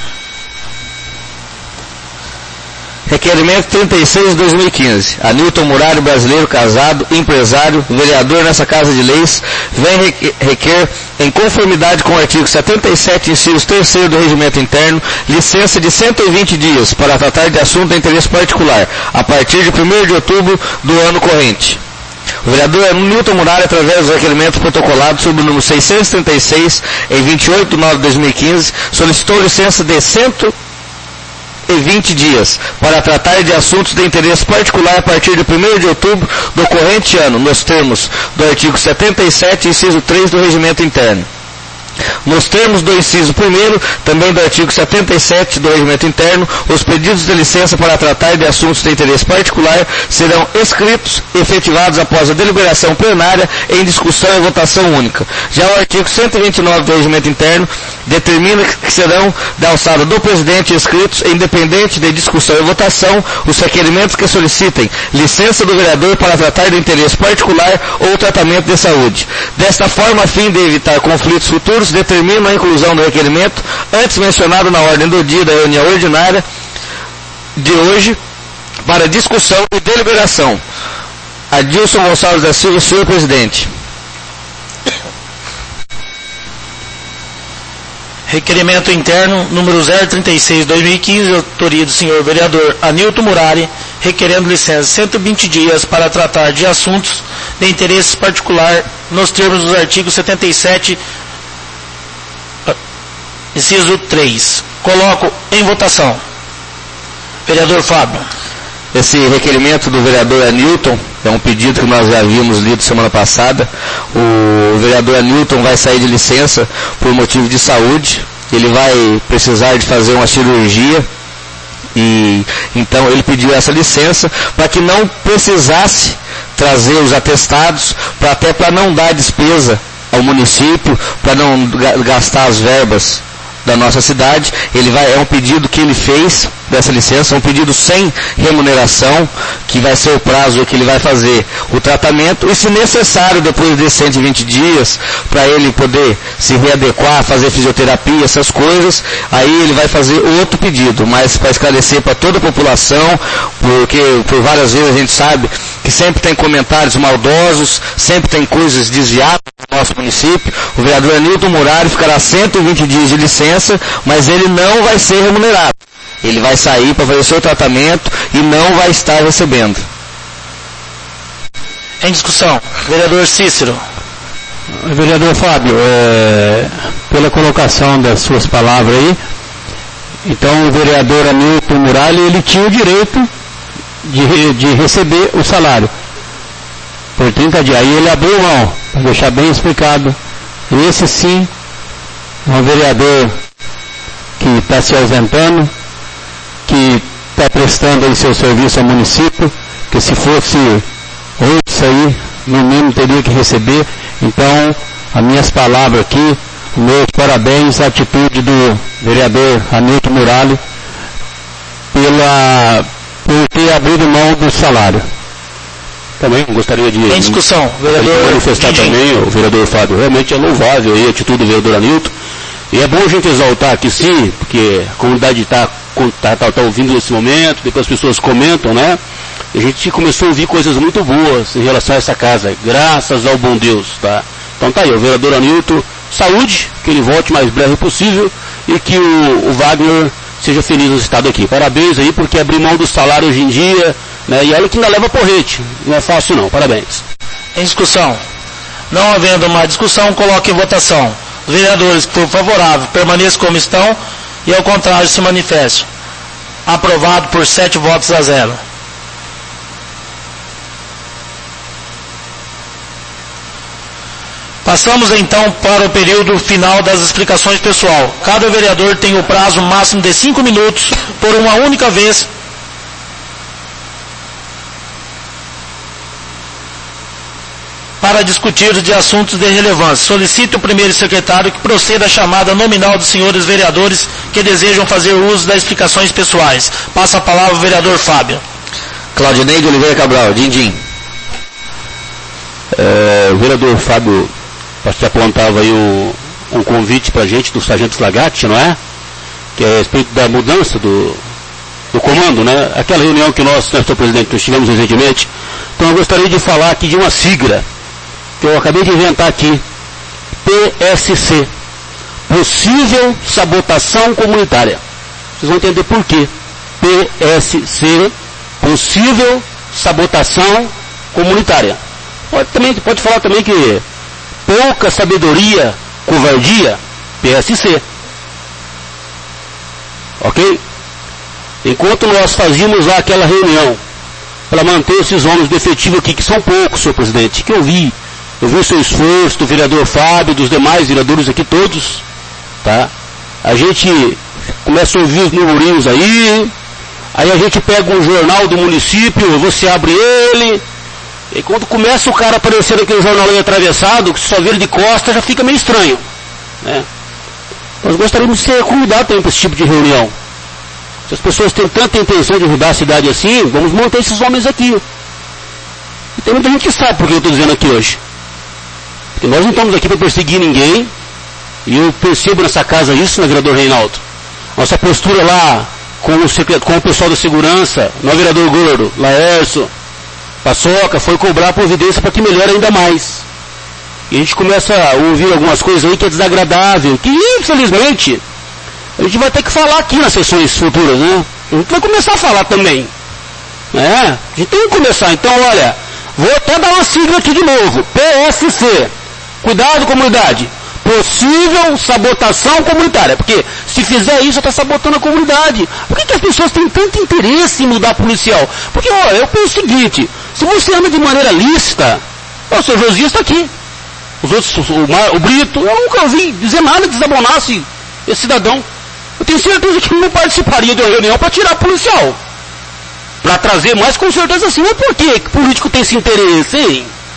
Requerimento trinta e seis de dois mil e quinze. Anilton Murari, brasileiro, casado, empresário, vereador nessa Casa de Leis, vem requer, em conformidade com o artigo setenta e sete, inciso terceiro do Regimento Interno, licença de cento e vinte dias para tratar de assunto de interesse particular, a partir de primeiro de outubro do ano corrente. O vereador Anilton Murari, através do requerimento protocolado sob o número seiscentos e trinta e seis, em vinte e oito de nove de dois mil e quinze, solicitou licença de cento e vinte dias para tratar de assuntos de interesse particular a partir de primeiro de outubro do corrente ano, nos termos do artigo setenta e sete, inciso três do Regimento Interno. Nos termos do inciso primeiro, também do artigo setenta e sete do Regimento Interno, os pedidos de licença para tratar de assuntos de interesse particular serão escritos e efetivados após a deliberação plenária em discussão e votação única. Já o artigo cento e vinte e nove do Regimento Interno determina que serão da alçada do presidente escritos, independente de discussão e votação, os requerimentos que solicitem licença do vereador para tratar de interesse particular ou tratamento de saúde. Desta forma, a fim de evitar conflitos futuros, determina a inclusão do requerimento antes mencionado na ordem do dia da reunião ordinária de hoje para discussão e deliberação. Adilson Gonçalves da Silva, senhor presidente. Requerimento interno número zero trinta e seis de dois mil e quinze, autoria do senhor vereador Anilton Murari, requerendo licença de cento e vinte dias para tratar de assuntos de interesse particular nos termos dos artigos setenta e sete, inciso três. Coloco em votação. Vereador Fábio. Esse requerimento do vereador Anilton é um pedido que nós já havíamos lido semana passada. O vereador Anilton vai sair de licença por motivo de saúde. Ele vai precisar de fazer uma cirurgia e então ele pediu essa licença para que não precisasse trazer os atestados, pra, até para não dar despesa ao município, para não gastar as verbas da nossa cidade. Ele vai, é um pedido que ele fez dessa licença, um pedido sem remuneração, que vai ser o prazo que ele vai fazer o tratamento, e se necessário, depois de cento e vinte dias, para ele poder se readequar, fazer fisioterapia, essas coisas, aí ele vai fazer outro pedido, mas para esclarecer para toda a população, porque por várias vezes a gente sabe que sempre tem comentários maldosos, sempre tem coisas desviadas no nosso município. O vereador Anilton Murari ficará cento e vinte dias de licença, mas ele não vai ser remunerado. Ele vai sair para fazer o seu tratamento e não vai estar recebendo. Em discussão, vereador Cícero. Vereador Fábio, é, pela colocação das suas palavras aí, então o vereador Anilton Murali, ele tinha o direito de, de receber o salário por trinta dias. Aí ele abriu mão, para deixar bem explicado. Esse sim é um vereador que está se ausentando, que está prestando aí seu serviço ao município, que se fosse outros aí, no mínimo teria que receber. Então, as minhas palavras aqui, meus parabéns à atitude do vereador Anilton Murali pela, por ter abrido mão do salário. Também gostaria de, em discussão, vereador de manifestar Didi. também, o vereador Fábio, realmente é louvável aí a atitude do vereador Anilton. E é bom a gente exaltar aqui sim, porque a comunidade está tá, tá, tá ouvindo nesse momento, depois as pessoas comentam, né? E a gente começou a ouvir coisas muito boas em relação a essa casa, graças ao bom Deus, tá? Então tá aí, o vereador Anilton, saúde, que ele volte o mais breve possível e que o, o Wagner seja feliz no estado aqui. Parabéns aí, porque abrir mão do salário hoje em dia, né? E olha que ainda leva porrete, não é fácil não, parabéns. Em discussão. Não havendo mais discussão, coloque em votação. Os vereadores que for favorável permaneçam como estão e ao contrário se manifestem. Aprovado por sete votos a zero. Passamos então para o período final das explicações pessoal. Cada vereador tem o prazo máximo de cinco minutos por uma única vez para discutir de assuntos de relevância. Solicito o primeiro secretário que proceda à chamada nominal dos senhores vereadores que desejam fazer uso das explicações pessoais. Passa a palavra ao vereador Fábio. Claudinei de Oliveira Cabral, Dindim. É, o vereador Fábio que apontava aí um, um convite para a gente do sargento Slagatti, não é? Que é a respeito da mudança do, do comando, né? Aquela reunião que nós, né, senhor presidente, nós tivemos recentemente. Então eu gostaria de falar aqui de uma sigla que eu acabei de inventar aqui. P S C. Possível Sabotação Comunitária. Vocês vão entender por quê. P S C. Possível Sabotação Comunitária. Pode, também, pode falar também que pouca sabedoria, covardia, P S C. Ok? Enquanto nós fazíamos lá aquela reunião para manter esses homens do efetivo aqui, que são poucos, senhor presidente, que eu vi, eu vi o seu esforço, do vereador Fábio, dos demais vereadores aqui todos, tá? A gente começa a ouvir os murmurinhos aí, aí a gente pega um jornal do município, você abre ele, e quando começa o cara a aparecer aquele jornal aí atravessado, que só vê ele de costa, já fica meio estranho, né? Nós gostaríamos de ser convidados também para esse tipo de reunião. Se as pessoas têm tanta intenção de mudar a cidade assim, vamos manter esses homens aqui. E tem muita gente que sabe por que eu estou dizendo aqui hoje. Porque nós não estamos aqui para perseguir ninguém, e eu percebo nessa casa isso, né, vereador Reinaldo? Nossa postura lá com o, secret... com o pessoal da segurança, no vereador Gordo, Laércio, Paçoca, foi cobrar providência para que melhore ainda mais. E a gente começa a ouvir algumas coisas aí que é desagradável, que infelizmente a gente vai ter que falar aqui nas sessões futuras, né? A gente vai começar a falar também. É, a gente tem que começar. Então, olha, vou até dar uma sigla aqui de novo. P S C. Cuidado, comunidade. Possível sabotação comunitária. Porque se fizer isso, está sabotando a comunidade. Por que, que as pessoas têm tanto interesse em mudar policial? Porque, olha, eu penso o seguinte, se você anda de maneira lícita, o seu Josias está aqui. Os outros, o, Mar, o Brito, eu nunca ouvi dizer nada que desabonasse esse cidadão. Eu tenho certeza que ele não participaria de uma reunião para tirar policial. Para trazer mais, com certeza sim. Mas por que o político tem esse interesse, hein?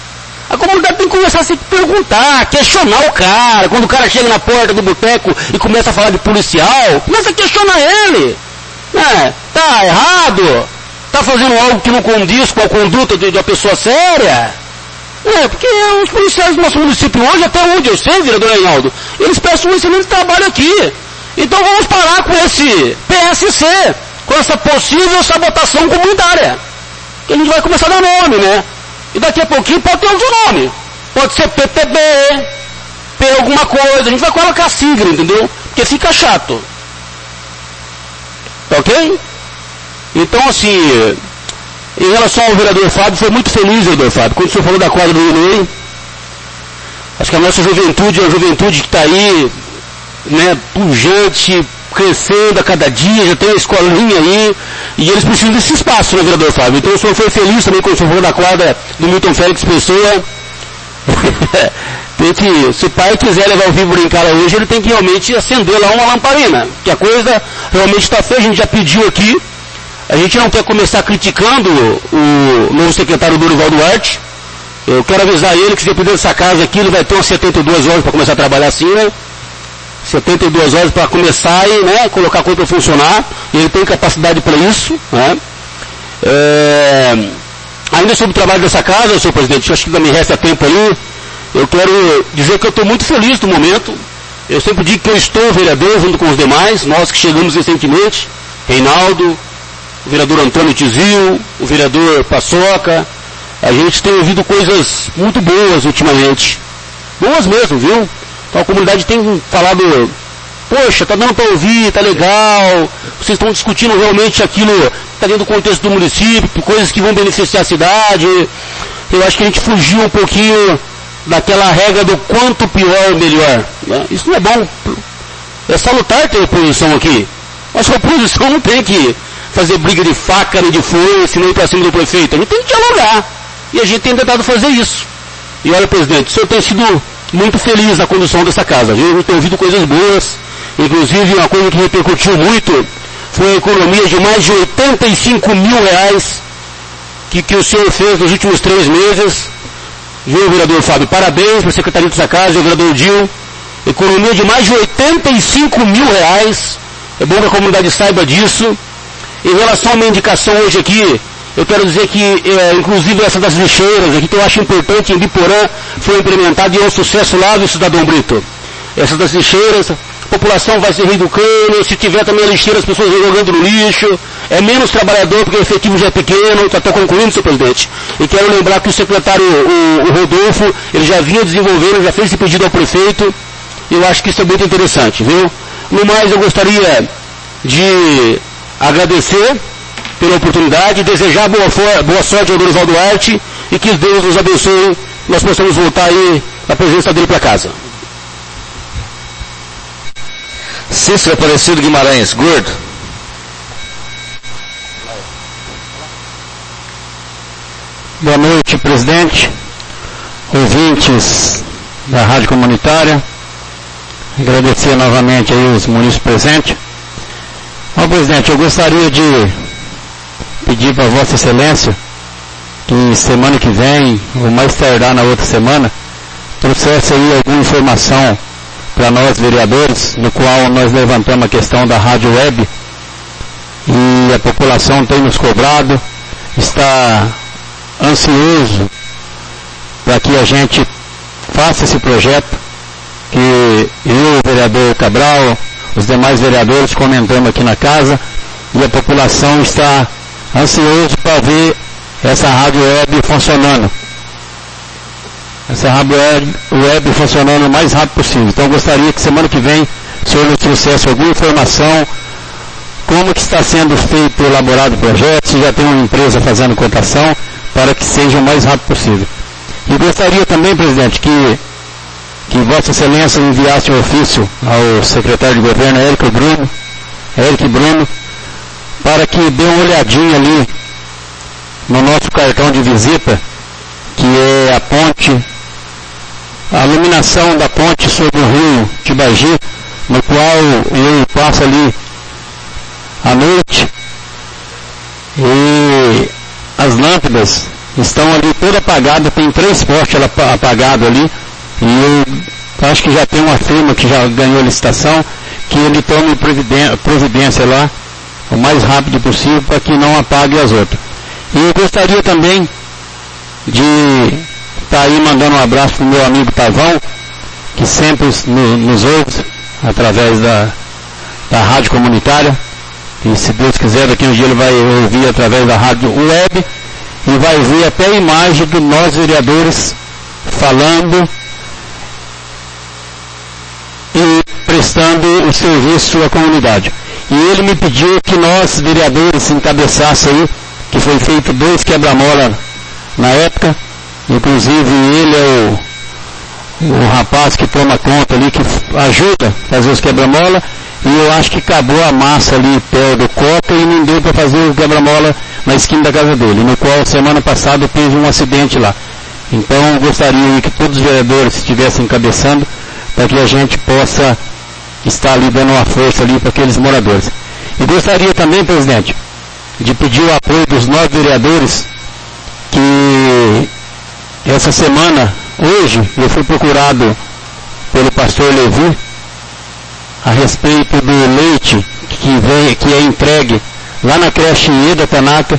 A comunidade tem que começar a se perguntar, questionar o cara. Quando o cara chega na porta do boteco e começa a falar de policial, começa a questionar ele. Né? Tá errado? Tá fazendo algo que não condiz com a conduta de, de uma pessoa séria? É, porque os policiais do nosso município hoje, até onde eu sei, vereador Reinaldo, eles prestam um excelente trabalho aqui. Então vamos parar com esse P S C, com essa possível sabotação comunitária. Que a gente vai começar a dar nome, né? E daqui a pouquinho pode ter outro nome. Pode ser P T B, P alguma coisa. A gente vai colocar a sigla, entendeu? Porque fica chato. Tá ok? Então, assim, em relação ao vereador Fábio, foi muito feliz, vereador Fábio. Quando o senhor falou da quadra do Inoue, acho que a nossa juventude é a juventude que está aí, né, pujante, crescendo a cada dia, já tem uma escolinha aí, e eles precisam desse espaço, né, vereador Fábio? Então o senhor foi feliz também quando o senhor falou da quadra do Milton Félix Pessoa. Tem que, se o pai quiser levar o vivo brincar hoje, ele tem que realmente acender lá uma lamparina, que a coisa realmente está feia, a gente já pediu aqui, a gente não quer começar criticando o novo secretário Dorival Duarte. Eu quero avisar ele que se depender dessa casa aqui, ele vai ter umas setenta e duas horas para começar a trabalhar assim, né? setenta e duas horas para começar e, né, colocar a coisa para funcionar, e ele tem capacidade para isso, né? É, ainda sobre o trabalho dessa casa, senhor presidente, eu acho que ainda me resta tempo ali, eu quero dizer que eu estou muito feliz no momento. Eu sempre digo que eu estou vereador junto com os demais, nós que chegamos recentemente, Reinaldo, o vereador Antônio Tizil, o vereador Paçoca, a gente tem ouvido coisas muito boas ultimamente, boas mesmo, viu? Então a comunidade tem falado, poxa, tá dando para ouvir, tá legal, vocês estão discutindo realmente aquilo, tá dentro do contexto do município, coisas que vão beneficiar a cidade. Eu acho que a gente fugiu um pouquinho daquela regra do quanto pior, melhor. Né? Isso não é bom. É salutar ter oposição aqui. Mas a oposição não tem que fazer briga de faca, nem de foice, nem ir para cima do prefeito. A gente tem que dialogar. E a gente tem tentado fazer isso. E olha, presidente, o senhor tem sido muito feliz na condução dessa casa. Viu? Eu tenho ouvido coisas boas. Inclusive, uma coisa que repercutiu muito foi a economia de mais de oitenta e cinco mil reais que, que o senhor fez nos últimos três meses. Viu, vereador Fábio? Parabéns para a Secretaria dessa casa, o vereador Dil. Economia de mais de oitenta e cinco mil reais. É bom que a comunidade saiba disso. Em relação à minha indicação hoje aqui, eu quero dizer que, é, inclusive, essa das lixeiras aqui, que eu acho importante, em Biporã, foi implementada e é um sucesso lá do cidadão Brito. Essas das lixeiras, a população vai se reeducando, se tiver também a lixeira, as pessoas vão jogando no lixo, é menos trabalhador porque o efetivo já é pequeno. Já estou concluindo, senhor presidente. E quero lembrar que o secretário, o, o Rodolfo, ele já vinha desenvolvendo, já fez esse pedido ao prefeito, e eu acho que isso é muito interessante, viu? No mais, eu gostaria de agradecer pela oportunidade, desejar boa, for, boa sorte ao Dorival Duarte e que Deus nos abençoe, nós possamos voltar aí na presença dele para casa. Cícero Aparecido Guimarães, gordo. Boa noite, presidente, ouvintes da Rádio Comunitária. Agradecer novamente aí os munícipes presentes. Ó, presidente, eu gostaria de pedir para Vossa Excelência que semana que vem, ou mais tardar na outra semana, trouxesse aí alguma informação para nós vereadores, no qual nós levantamos a questão da rádio web e a população tem nos cobrado, está ansioso para que a gente faça esse projeto, que eu, o vereador Cabral, os demais vereadores comentamos aqui na casa, e a população está ansioso para ver essa rádio web funcionando. Essa rádio web, web funcionando o mais rápido possível. Então eu gostaria que semana que vem o senhor nos trouxesse alguma informação, como que está sendo feito, elaborado o projeto, se já tem uma empresa fazendo cotação, para que seja o mais rápido possível. E gostaria também, presidente, que que Vossa Excelência enviasse um ofício ao secretário de governo, Érico Bruno, Érico Bruno, para que dê uma olhadinha ali no nosso cartão de visita, que é a ponte, a iluminação da ponte sobre o rio Tibagi, no qual eu passo ali à noite, e as lâmpadas estão ali toda apagada, tem três postes apagados ali, e eu acho que já tem uma firma que já ganhou a licitação, que ele tome providência lá o mais rápido possível para que não apague as outras. E eu gostaria também de estar tá aí mandando um abraço para o meu amigo Tavão, que sempre no, nos ouve através da, da rádio comunitária, e se Deus quiser daqui um dia ele vai ouvir através da rádio web, e vai ver até a imagem de nós vereadores falando e prestando o serviço à comunidade. E ele me pediu que nós vereadores encabeçassem aí, que foi feito dois quebra-mola na época, inclusive ele é o, o rapaz que toma conta ali, que ajuda a fazer os quebra-mola, e eu acho que acabou a massa ali perto do copo e não deu para fazer o quebra-mola na esquina da casa dele, no qual semana passada teve um acidente lá. Então eu gostaria que todos os vereadores estivessem encabeçando para que a gente possa estar ali dando uma força ali para aqueles moradores. E gostaria também, presidente, de pedir o apoio dos nove vereadores, que essa semana, hoje, eu fui procurado pelo pastor Levi a respeito do leite que, vem, que é entregue lá na creche Ieda Tanaka,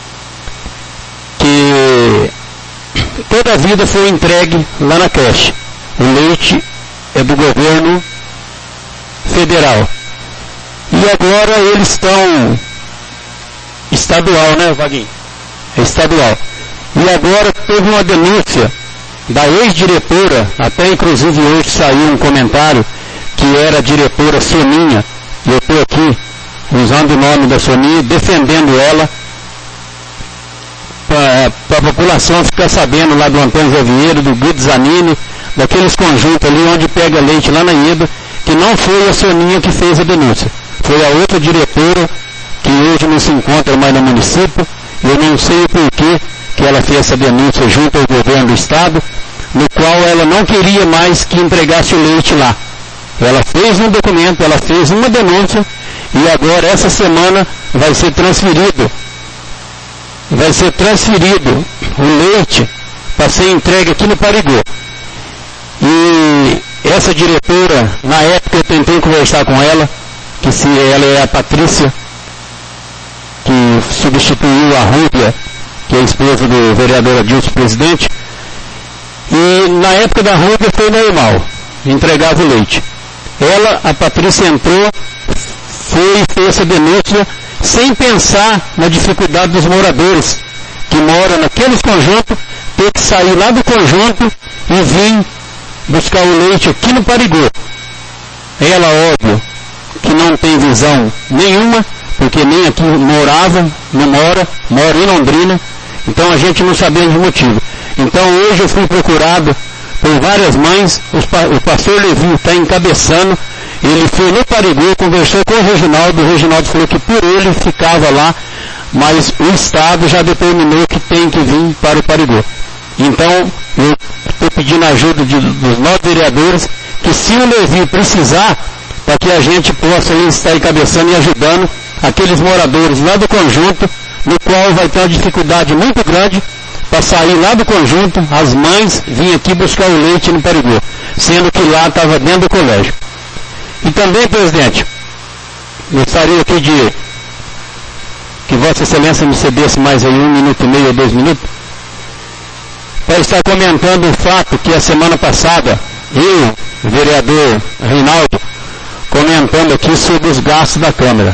que toda a vida foi entregue lá na creche. O leite é do governo federal. E agora eles estão estadual, né, Vaguinho? É estadual. E agora teve uma denúncia da ex-diretora, até inclusive hoje saiu um comentário que era a diretora Soninha, e eu estou aqui usando o nome da Soninha, defendendo ela, para a população ficar sabendo lá do Antônio Zé Vieira, do Guido Zanini, daqueles conjuntos ali onde pega leite lá na Ieda, que não foi a Soninha que fez a denúncia, foi a outra diretora, que hoje não se encontra mais no município. Eu não sei o porquê que ela fez essa denúncia junto ao governo do estado, no qual ela não queria mais que entregasse o leite lá. Ela fez um documento, ela fez uma denúncia, e agora essa semana vai ser transferido, vai ser transferido o leite para ser entregue aqui no Parigô. E essa diretora, na época eu tentei conversar com ela, que se ela é a Patrícia, que substituiu a Rúbia, que é a esposa do vereador Adilson Presidente, e na época da Rúbia foi normal, entregava o leite. Ela, a Patrícia, entrou, foi e fez essa denúncia sem pensar na dificuldade dos moradores que moram naqueles conjuntos, ter que sair lá do conjunto e vir buscar o leite aqui no Parigô. Ela, óbvio, que não tem visão nenhuma, porque nem aqui morava, não mora, mora em Londrina, então a gente não sabia o motivo. Então hoje eu fui procurado por várias mães, o pastor Levi está encabeçando, ele foi no Parigô, conversou com o Reginaldo, o Reginaldo falou que por ele ficava lá, mas o Estado já determinou que tem que vir para o Parigô. Então, eu estou pedindo a ajuda de, dos nove vereadores, que se o Levi precisar, para que a gente possa estar encabeçando e ajudando aqueles moradores lá do conjunto, no qual vai ter uma dificuldade muito grande para sair lá do conjunto, as mães vinham aqui buscar o leite no Parigô, sendo que lá estava dentro do colégio. E também, presidente, gostaria aqui de que Vossa Excelência me cedesse mais aí um minuto e meio ou dois minutos, para estar comentando o fato que a semana passada, eu, o vereador Reinaldo, comentando aqui sobre os gastos da Câmara,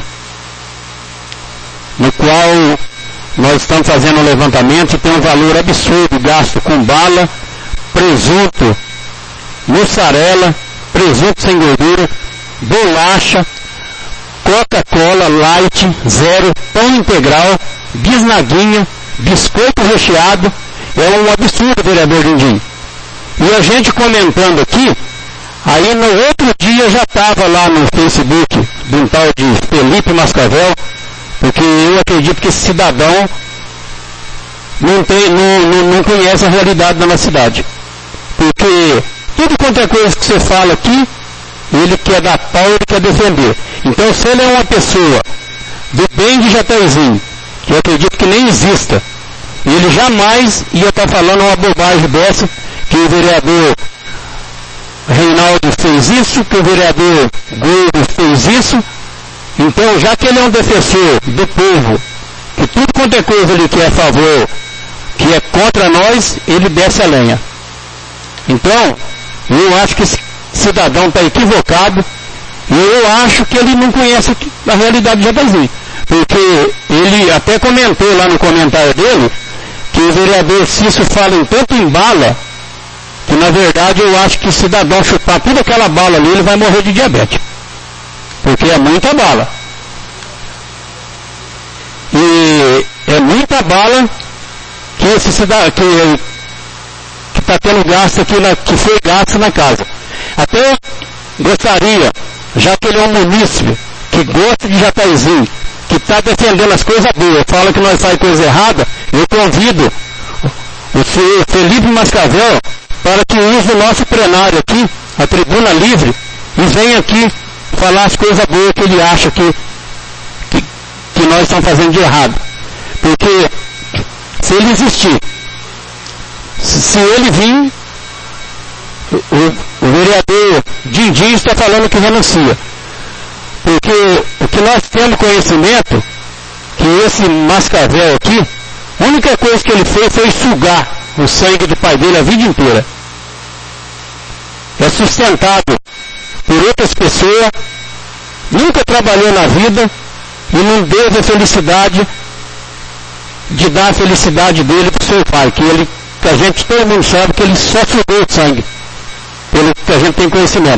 no qual nós estamos fazendo um levantamento e tem um valor absurdo gasto com bala, presunto, mussarela, presunto sem gordura, bolacha, Coca-Cola, Light, zero, pão integral, bisnaguinha, biscoito recheado. É um absurdo, vereador Dindim. E a gente comentando aqui, aí no outro dia já estava lá no Facebook de um tal de Felipe Mascavel, porque eu acredito que esse cidadão não, tem, não, não, não conhece a realidade da nossa cidade. Porque tudo quanto é coisa que você fala aqui, ele quer dar pau, ele quer defender. Então se ele é uma pessoa do bem de Jataizinho, que eu acredito que nem exista, ele jamais ia estar falando uma bobagem dessa, que o vereador Reinaldo fez isso, que o vereador Gordo fez isso. Então, já que ele é um defensor do povo, que tudo quanto é coisa ele quer a favor, que é contra nós, ele desce a lenha. Então, eu acho que esse cidadão está equivocado, e eu acho que ele não conhece a realidade de Jataizinho. Porque ele até comentou lá no comentário dele, que o vereador Cício fala em tanto em bala, que na verdade eu acho que o cidadão chupar toda aquela bala ali, ele vai morrer de diabetes. Porque é muita bala. E é muita bala que esse cidadão, que que está tendo gasto aqui, na, que foi gasto na casa. Até eu gostaria, já que ele é um munícipe, que gosta de Jataizinho, que está defendendo as coisas boas, fala que nós faz coisa errada, eu convido o senhor Felipe Mascavel para que use o nosso plenário aqui, a tribuna livre, e venha aqui falar as coisas boas que ele acha que, que, que nós estamos fazendo de errado. Porque se ele existir, se, se ele vir, o, o vereador Dindim está falando que renuncia. Porque o que nós temos conhecimento, que esse Mascavel aqui, a única coisa que ele fez foi sugar o sangue do pai dele a vida inteira. É sustentado por outras pessoas, nunca trabalhou na vida e não teve a felicidade de dar a felicidade dele para o seu pai, que ele, que a gente, todo mundo sabe que ele só sugou o sangue, pelo que a gente tem conhecimento.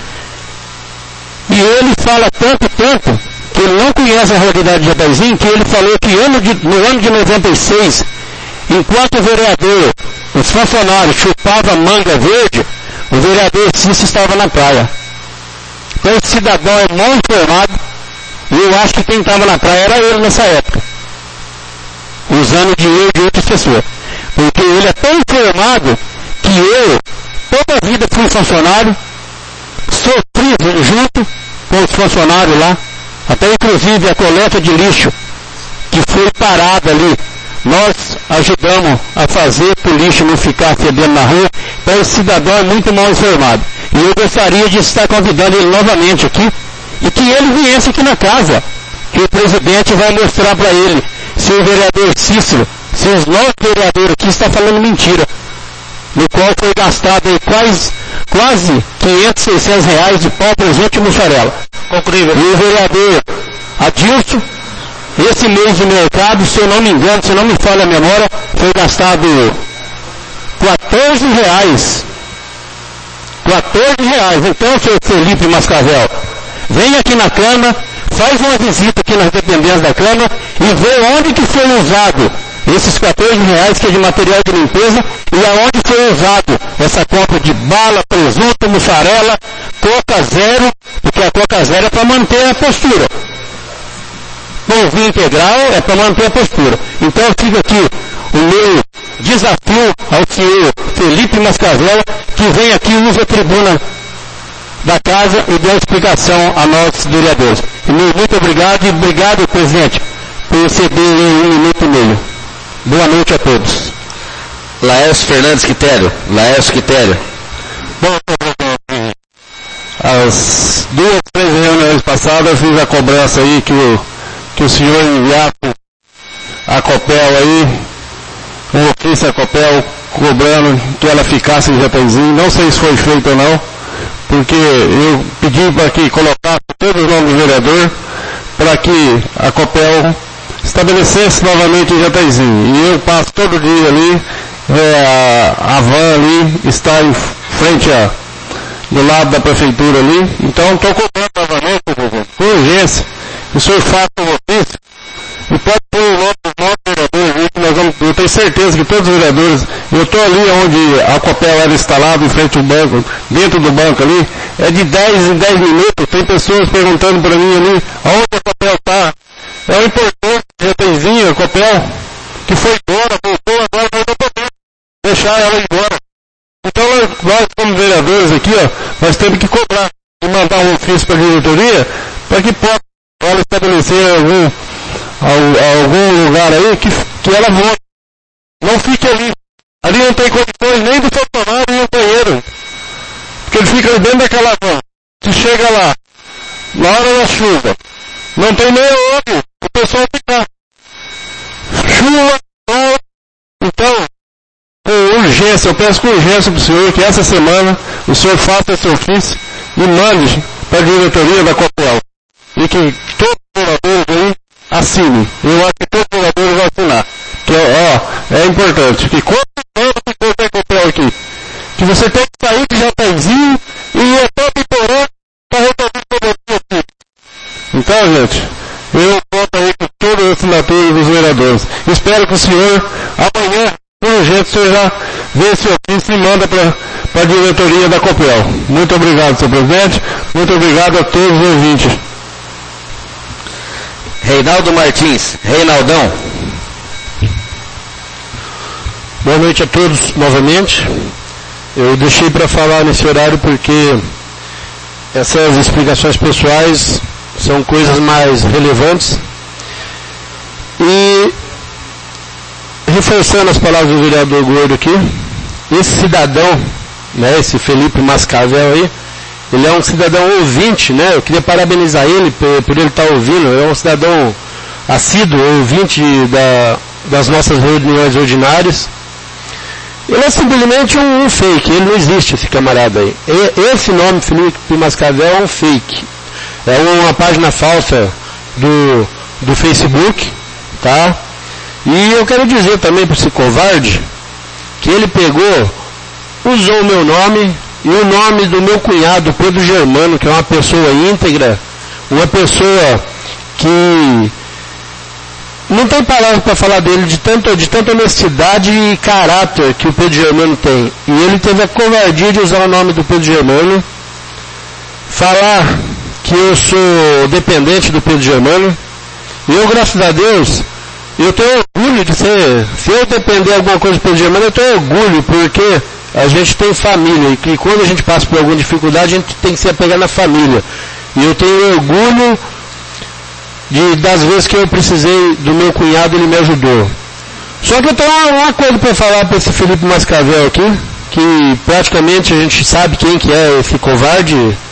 E ele fala tanto, tanto, que ele não conhece a realidade de Jataizinho, que ele falou que ano de, no ano de noventa e seis, enquanto o vereador, os funcionários chupavam manga verde, o vereador Cício estava na praia. Então esse cidadão é mal informado, e eu acho que quem estava na praia era ele nessa época, usando dinheiro de outras pessoas. Porque ele é tão informado que eu, toda a vida fui funcionário, sofri junto com os funcionários lá, até inclusive a coleta de lixo que foi parada ali, nós ajudamos a fazer para o lixo não ficar fedendo na rua. Então esse cidadão é muito mal informado. E eu gostaria de estar convidando ele novamente aqui, e que ele viesse aqui na casa, que o presidente vai mostrar para ele se o vereador Cícero, se os novos vereadores aqui estão falando mentira, no qual foi gastado aí quase, quase quinhentos, seiscentos reais de pau, presente e mussarela. Concrível. E o vereador Adilson, esse mês de mercado, se eu não me engano, se não me falha a memória, foi gastado quatorze reais. quatorze reais. Então, senhor Felipe Mascavel, vem aqui na Câmara, faz uma visita aqui nas dependências da Câmara e vê onde que foi usado esses quatorze reais que é de material de limpeza e aonde foi usado essa compra de bala, presunto, mussarela, Coca Zero, porque a Coca Zero é para manter a postura. Pãozinho integral é para manter a postura. Então fica aqui o meu desafio ao senhor Felipe Mascavel, que vem aqui e usa a tribuna da casa e dê uma explicação a nós vereadores. E muito obrigado e obrigado, presidente, por receber em um minuto e meio. Boa noite a todos. Laércio Fernandes Quitério. Laércio Quitério. Bom, as duas, três reuniões passadas eu fiz a cobrança aí que o, que o senhor enviar a Copel aí, um ofício a Copel cobrando que ela ficasse em Jataizinho. Não sei se foi feito ou não, porque eu pedi para que colocasse todos os nomes do vereador para que a Copel estabelecesse novamente em Jataizinho. E eu passo todo dia ali, é, a, a van ali está em frente a, do lado da prefeitura ali. Então estou cobrando novamente, com urgência, que o senhor faça um ofício e pode pôr o nome dos nossos vereadores ali, que nós vamos, eu tenho certeza que todos os vereadores, eu estou ali onde a Copel era instalada, em frente ao banco, dentro do banco ali, é de dez em dez minutos, tem pessoas perguntando para mim ali, aonde a Copel está. É o importante, Jataizinho, a Copel, que foi embora, voltou, agora vai poder deixar ela embora. Então nós, como vereadores aqui, ó, nós temos que cobrar e mandar um ofício para a diretoria para que possa ela estabelecer algum, algum lugar aí que, que ela volte. não fique ali. Ali não tem condições nem do funcionário e o banheiro. Porque ele fica dentro daquela van. Se chega lá, na hora da chuva, não tem nem onde o pessoal ficar. Chuva, sol. Então, com urgência, eu peço com urgência para o senhor que essa semana o senhor faça esse ofício e mande para a diretoria da Copel. E que todos os moradores aí assinem. Eu acho que todos os moradores vão assinar. Que, ó, é importante. Que quando você tem Copel aqui, que você tem que sair de Jataizinho e ir até Piporã para resolver o problema aqui. Então, gente, eu conto aí com todas as assinaturas dos vereadores. Espero que o senhor, amanhã, por urgência, o senhor já vê esse ofício e manda para a diretoria da Copel. Muito obrigado, senhor presidente. Muito obrigado a todos os ouvintes. Reinaldo Martins, Reinaldão. Boa noite a todos novamente. Eu deixei para falar nesse horário porque essas explicações pessoais são coisas mais relevantes. E, reforçando as palavras do vereador Gordo aqui, esse cidadão, né, esse Felipe Mascavel aí, ele é um cidadão ouvinte, né? Eu queria parabenizar ele por, por ele estar ouvindo. É um cidadão assíduo, ouvinte da, das nossas reuniões ordinárias. Ele é simplesmente um, um fake, ele não existe, esse camarada aí. E, esse nome, Felipe Mascavel, é um fake. É uma página falsa do, do Facebook, tá? E eu quero dizer também para esse covarde que ele pegou, usou o meu nome e o nome do meu cunhado, Pedro Germano, que é uma pessoa íntegra, uma pessoa que não tem palavras para falar dele, de, tanto, de tanta honestidade e caráter que o Pedro Germano tem. E ele teve a covardia de usar o nome do Pedro Germano, falar que eu sou dependente do Pedro Germano. E eu, graças a Deus, eu tenho orgulho de ser, se eu depender de alguma coisa do Pedro Germano, eu tenho orgulho, porque a gente tem família, e que quando a gente passa por alguma dificuldade, a gente tem que se apegar na família. E eu tenho orgulho de, das vezes que eu precisei do meu cunhado, ele me ajudou. Só que eu tenho uma, uma coisa para falar para esse Felipe Mascavel aqui, que praticamente a gente sabe quem que é esse covarde.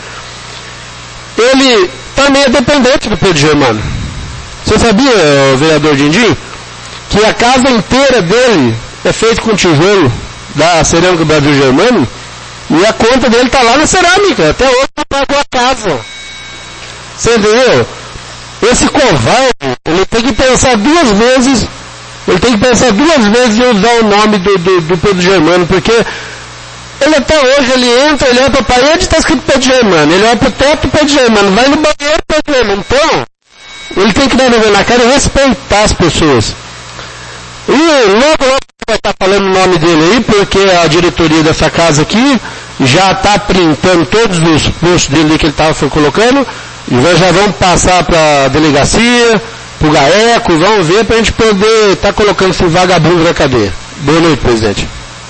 Ele também é dependente do Pedro Germano. Você sabia, vereador Dindim, que a casa inteira dele é feita com tijolo da Cerâmica Brasil Germano, e a conta dele está lá na cerâmica, até hoje não pagou a casa. Você entendeu? Esse covarde, ele tem que pensar duas vezes, ele tem que pensar duas vezes em usar o nome do, do, do Pedro Germano, porque ele até hoje, ele entra, ele olha para a parede e está escrito Pedro Germano, ele olha para o teto Pedro Germano, vai no banheiro Pedro Germano. Então, ele tem que dar na cara e respeitar as pessoas. E logo, logo vai estar falando o nome dele aí, porque a diretoria dessa casa aqui já está printando todos os postos dele que ele estava colocando, e nós já vamos passar para a delegacia, para o GAECO, vamos ver para a gente poder estar tá colocando esse vagabundo na cadeia. Boa noite, presidente.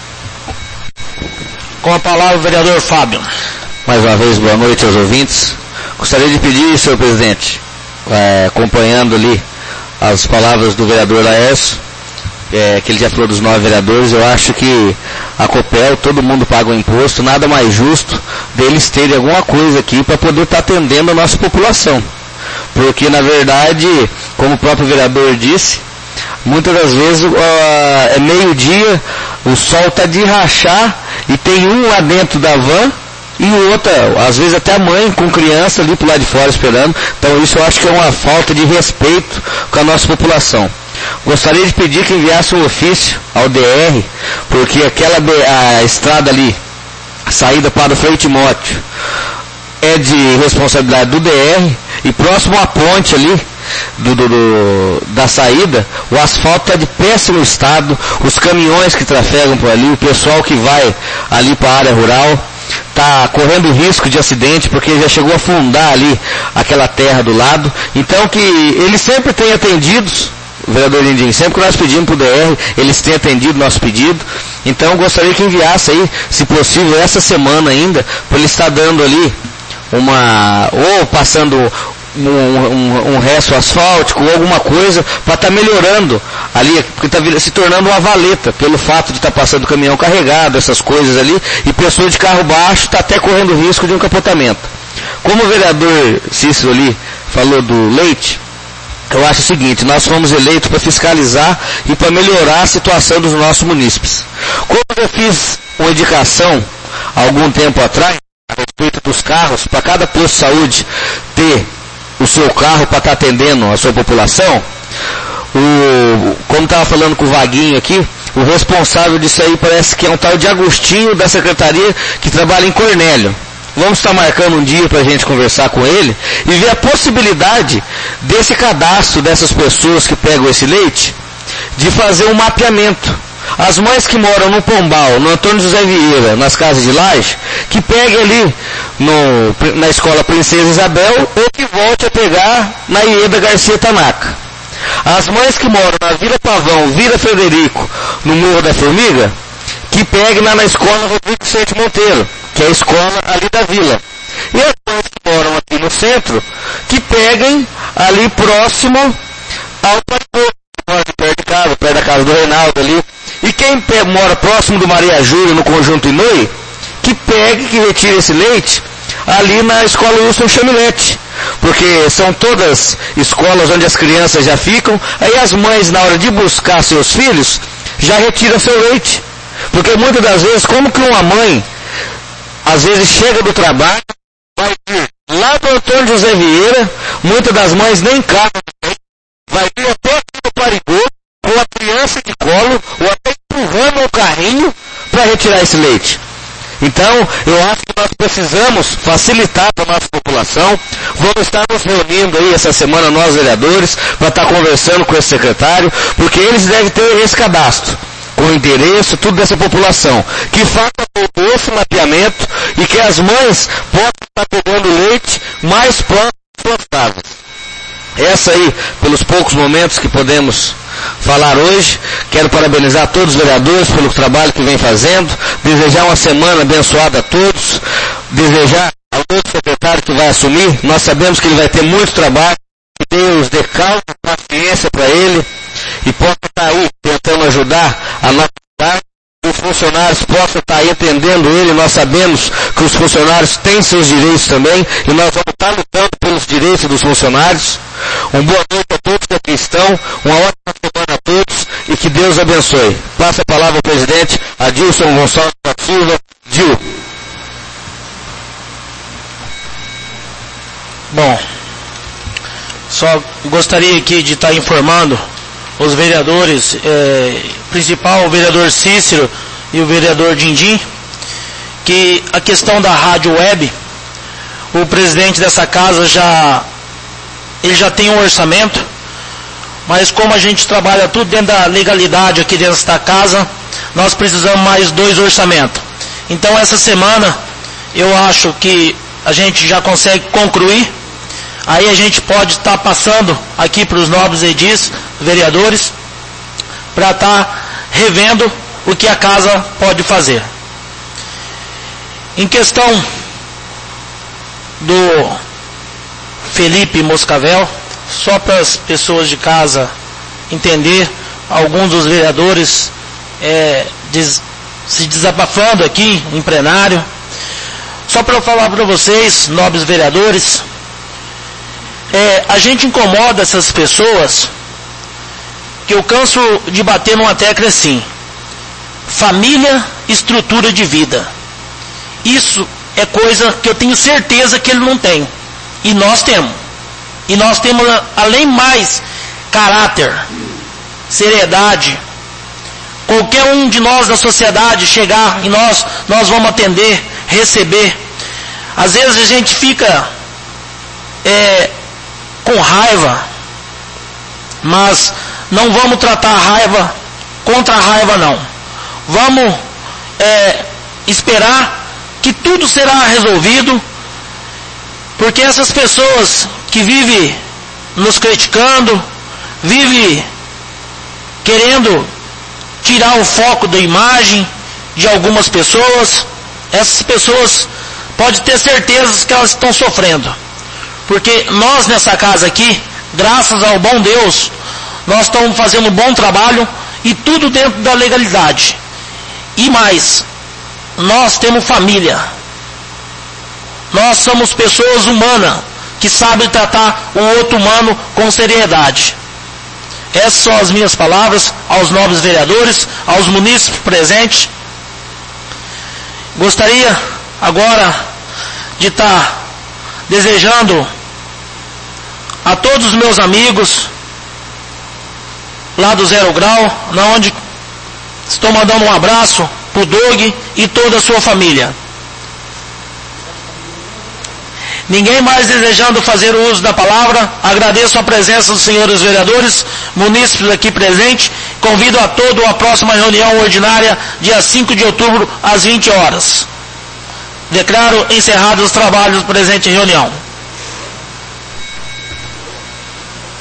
Com a palavra o vereador Fábio. Mais uma vez, boa noite aos ouvintes. Gostaria de pedir, senhor presidente, é, acompanhando ali as palavras do vereador Laércio, é, que ele já falou dos nove vereadores, eu acho que a Copel, todo mundo paga o imposto, nada mais justo deles terem alguma coisa aqui para poder estar tá atendendo a nossa população. Porque, na verdade, como o próprio vereador disse, muitas das vezes uh, é meio-dia, o sol está de rachar e tem um lá dentro da van e o outro, às vezes até a mãe com criança ali pro lado de fora esperando. Então isso eu acho que é uma falta de respeito com a nossa população. Gostaria de pedir que enviasse um ofício ao D R, porque aquela a estrada ali, a saída para o Frei Timóteo, é de responsabilidade do D R, e próximo à ponte ali, do, do, do, da saída, o asfalto está de péssimo estado, os caminhões que trafegam por ali, o pessoal que vai ali para a área rural, está correndo risco de acidente, porque já chegou a afundar ali aquela terra do lado. Então que eles sempre têm atendidos, o vereador Lindim, sempre que nós pedimos para o D R, eles têm atendido nosso pedido. Então eu gostaria que enviasse aí, se possível, essa semana ainda, para ele estar dando ali uma, ou passando um, um, um resto asfáltico ou alguma coisa para estar tá melhorando ali, porque está se tornando uma valeta, pelo fato de estar tá passando caminhão carregado, essas coisas ali, e pessoa de carro baixo está até correndo risco de um capotamento. Como o vereador Cícero ali falou do leite, eu acho o seguinte, nós fomos eleitos para fiscalizar e para melhorar a situação dos nossos munícipes. Como eu fiz uma indicação há algum tempo atrás, a respeito dos carros, para cada posto de saúde ter o seu carro para estar atendendo a sua população, o, como estava falando com o Vaguinho aqui, o responsável disso aí parece que é um tal de Agostinho da secretaria que trabalha em Cornélio. Vamos estar marcando um dia para a gente conversar com ele e ver a possibilidade desse cadastro dessas pessoas que pegam esse leite, de fazer um mapeamento. As mães que moram no Pombal, no Antônio José Vieira, nas casas de Laje, que peguem ali no, na escola Princesa Isabel ou que volte a pegar na Ieda Garcia Tanaka. As mães que moram na Vila Pavão, Vila Frederico, no Morro da Formiga, que peguem lá na escola Rodrigo Sete Monteiro, que é a escola ali da vila. E as mães que moram aqui no centro, que peguem ali próximo ao Paripô, perto de casa, perto da casa do Reinaldo ali. E quem mora próximo do Maria Júlia, no Conjunto Inui, que pegue, que retire esse leite ali na escola Wilson Chamilete. Porque são todas escolas onde as crianças já ficam, aí as mães, na hora de buscar seus filhos, já retiram seu leite. Porque muitas das vezes, como que uma mãe, às vezes chega do trabalho, vai ir lá para o Antônio José Vieira, muitas das mães nem carro, vai ir até aqui no Parigô, com a criança de colo, ou até empurrando o carrinho para retirar esse leite. Então, eu acho que nós precisamos facilitar para a nossa população. Vamos estar nos reunindo aí essa semana, nós vereadores, para estar conversando com esse secretário, porque eles devem ter esse cadastro, com o endereço, tudo dessa população, que faça todo esse mapeamento e que as mães possam estar pegando leite mais próximo das suas casas. Essa aí, pelos poucos momentos que podemos falar hoje, quero parabenizar todos os vereadores pelo trabalho que vem fazendo, desejar uma semana abençoada a todos, desejar ao novo secretário que vai assumir, nós sabemos que ele vai ter muito trabalho, que Deus dê calma e paciência para ele, e possa estar aí tentando ajudar a nossa cidade, que os funcionários possam estar aí atendendo ele. Nós sabemos que os funcionários têm seus direitos também, e nós vamos estar lutando pelos direitos dos funcionários. Uma boa noite a todos que aqui estão, uma ótima semana a todos, e que Deus abençoe. Passa a palavra ao presidente Adilson Gonçalves da Silva. Dil. Bom, só gostaria aqui de estar informando os vereadores, eh, principal o vereador Cícero e o vereador Dindim, que a questão da rádio web, o presidente dessa casa já, ele já tem um orçamento, mas como a gente trabalha tudo dentro da legalidade aqui dentro desta casa, nós precisamos mais dois orçamentos. Então essa semana, eu acho que a gente já consegue concluir. Aí a gente pode estar passando aqui para os nobres edis, vereadores, para estar revendo o que a casa pode fazer. Em questão do Felipe Moscavel, só para as pessoas de casa entender, alguns dos vereadores é, des, se desabafando aqui em plenário, só para eu falar para vocês, nobres vereadores, É, a gente incomoda essas pessoas, que eu canso de bater numa tecla assim: família, estrutura de vida. Isso é coisa que eu tenho certeza que ele não tem. E nós temos. E nós temos, além mais, caráter, seriedade. Qualquer um de nós da sociedade chegar e nós, nós vamos atender, receber. Às vezes a gente fica é, com raiva, mas não vamos tratar a raiva contra a raiva não. Vamos é, esperar que tudo será resolvido, porque essas pessoas que vivem nos criticando, vivem querendo tirar o foco da imagem de algumas pessoas, essas pessoas pode ter certeza que elas estão sofrendo. Porque nós nessa casa aqui, graças ao bom Deus, nós estamos fazendo um bom trabalho e tudo dentro da legalidade. E mais, nós temos família. Nós somos pessoas humanas que sabem tratar o outro humano com seriedade. Essas são as minhas palavras aos nobres vereadores, aos munícipes presentes. Gostaria agora de estar desejando a todos os meus amigos lá do Zero Grau, na onde estou mandando um abraço para o Doug e toda a sua família. Ninguém mais desejando fazer o uso da palavra, agradeço a presença dos senhores vereadores, munícipes aqui presentes, convido a todos à próxima reunião ordinária, dia cinco de outubro, às vinte horas. Declaro encerrados os trabalhos do presente reunião.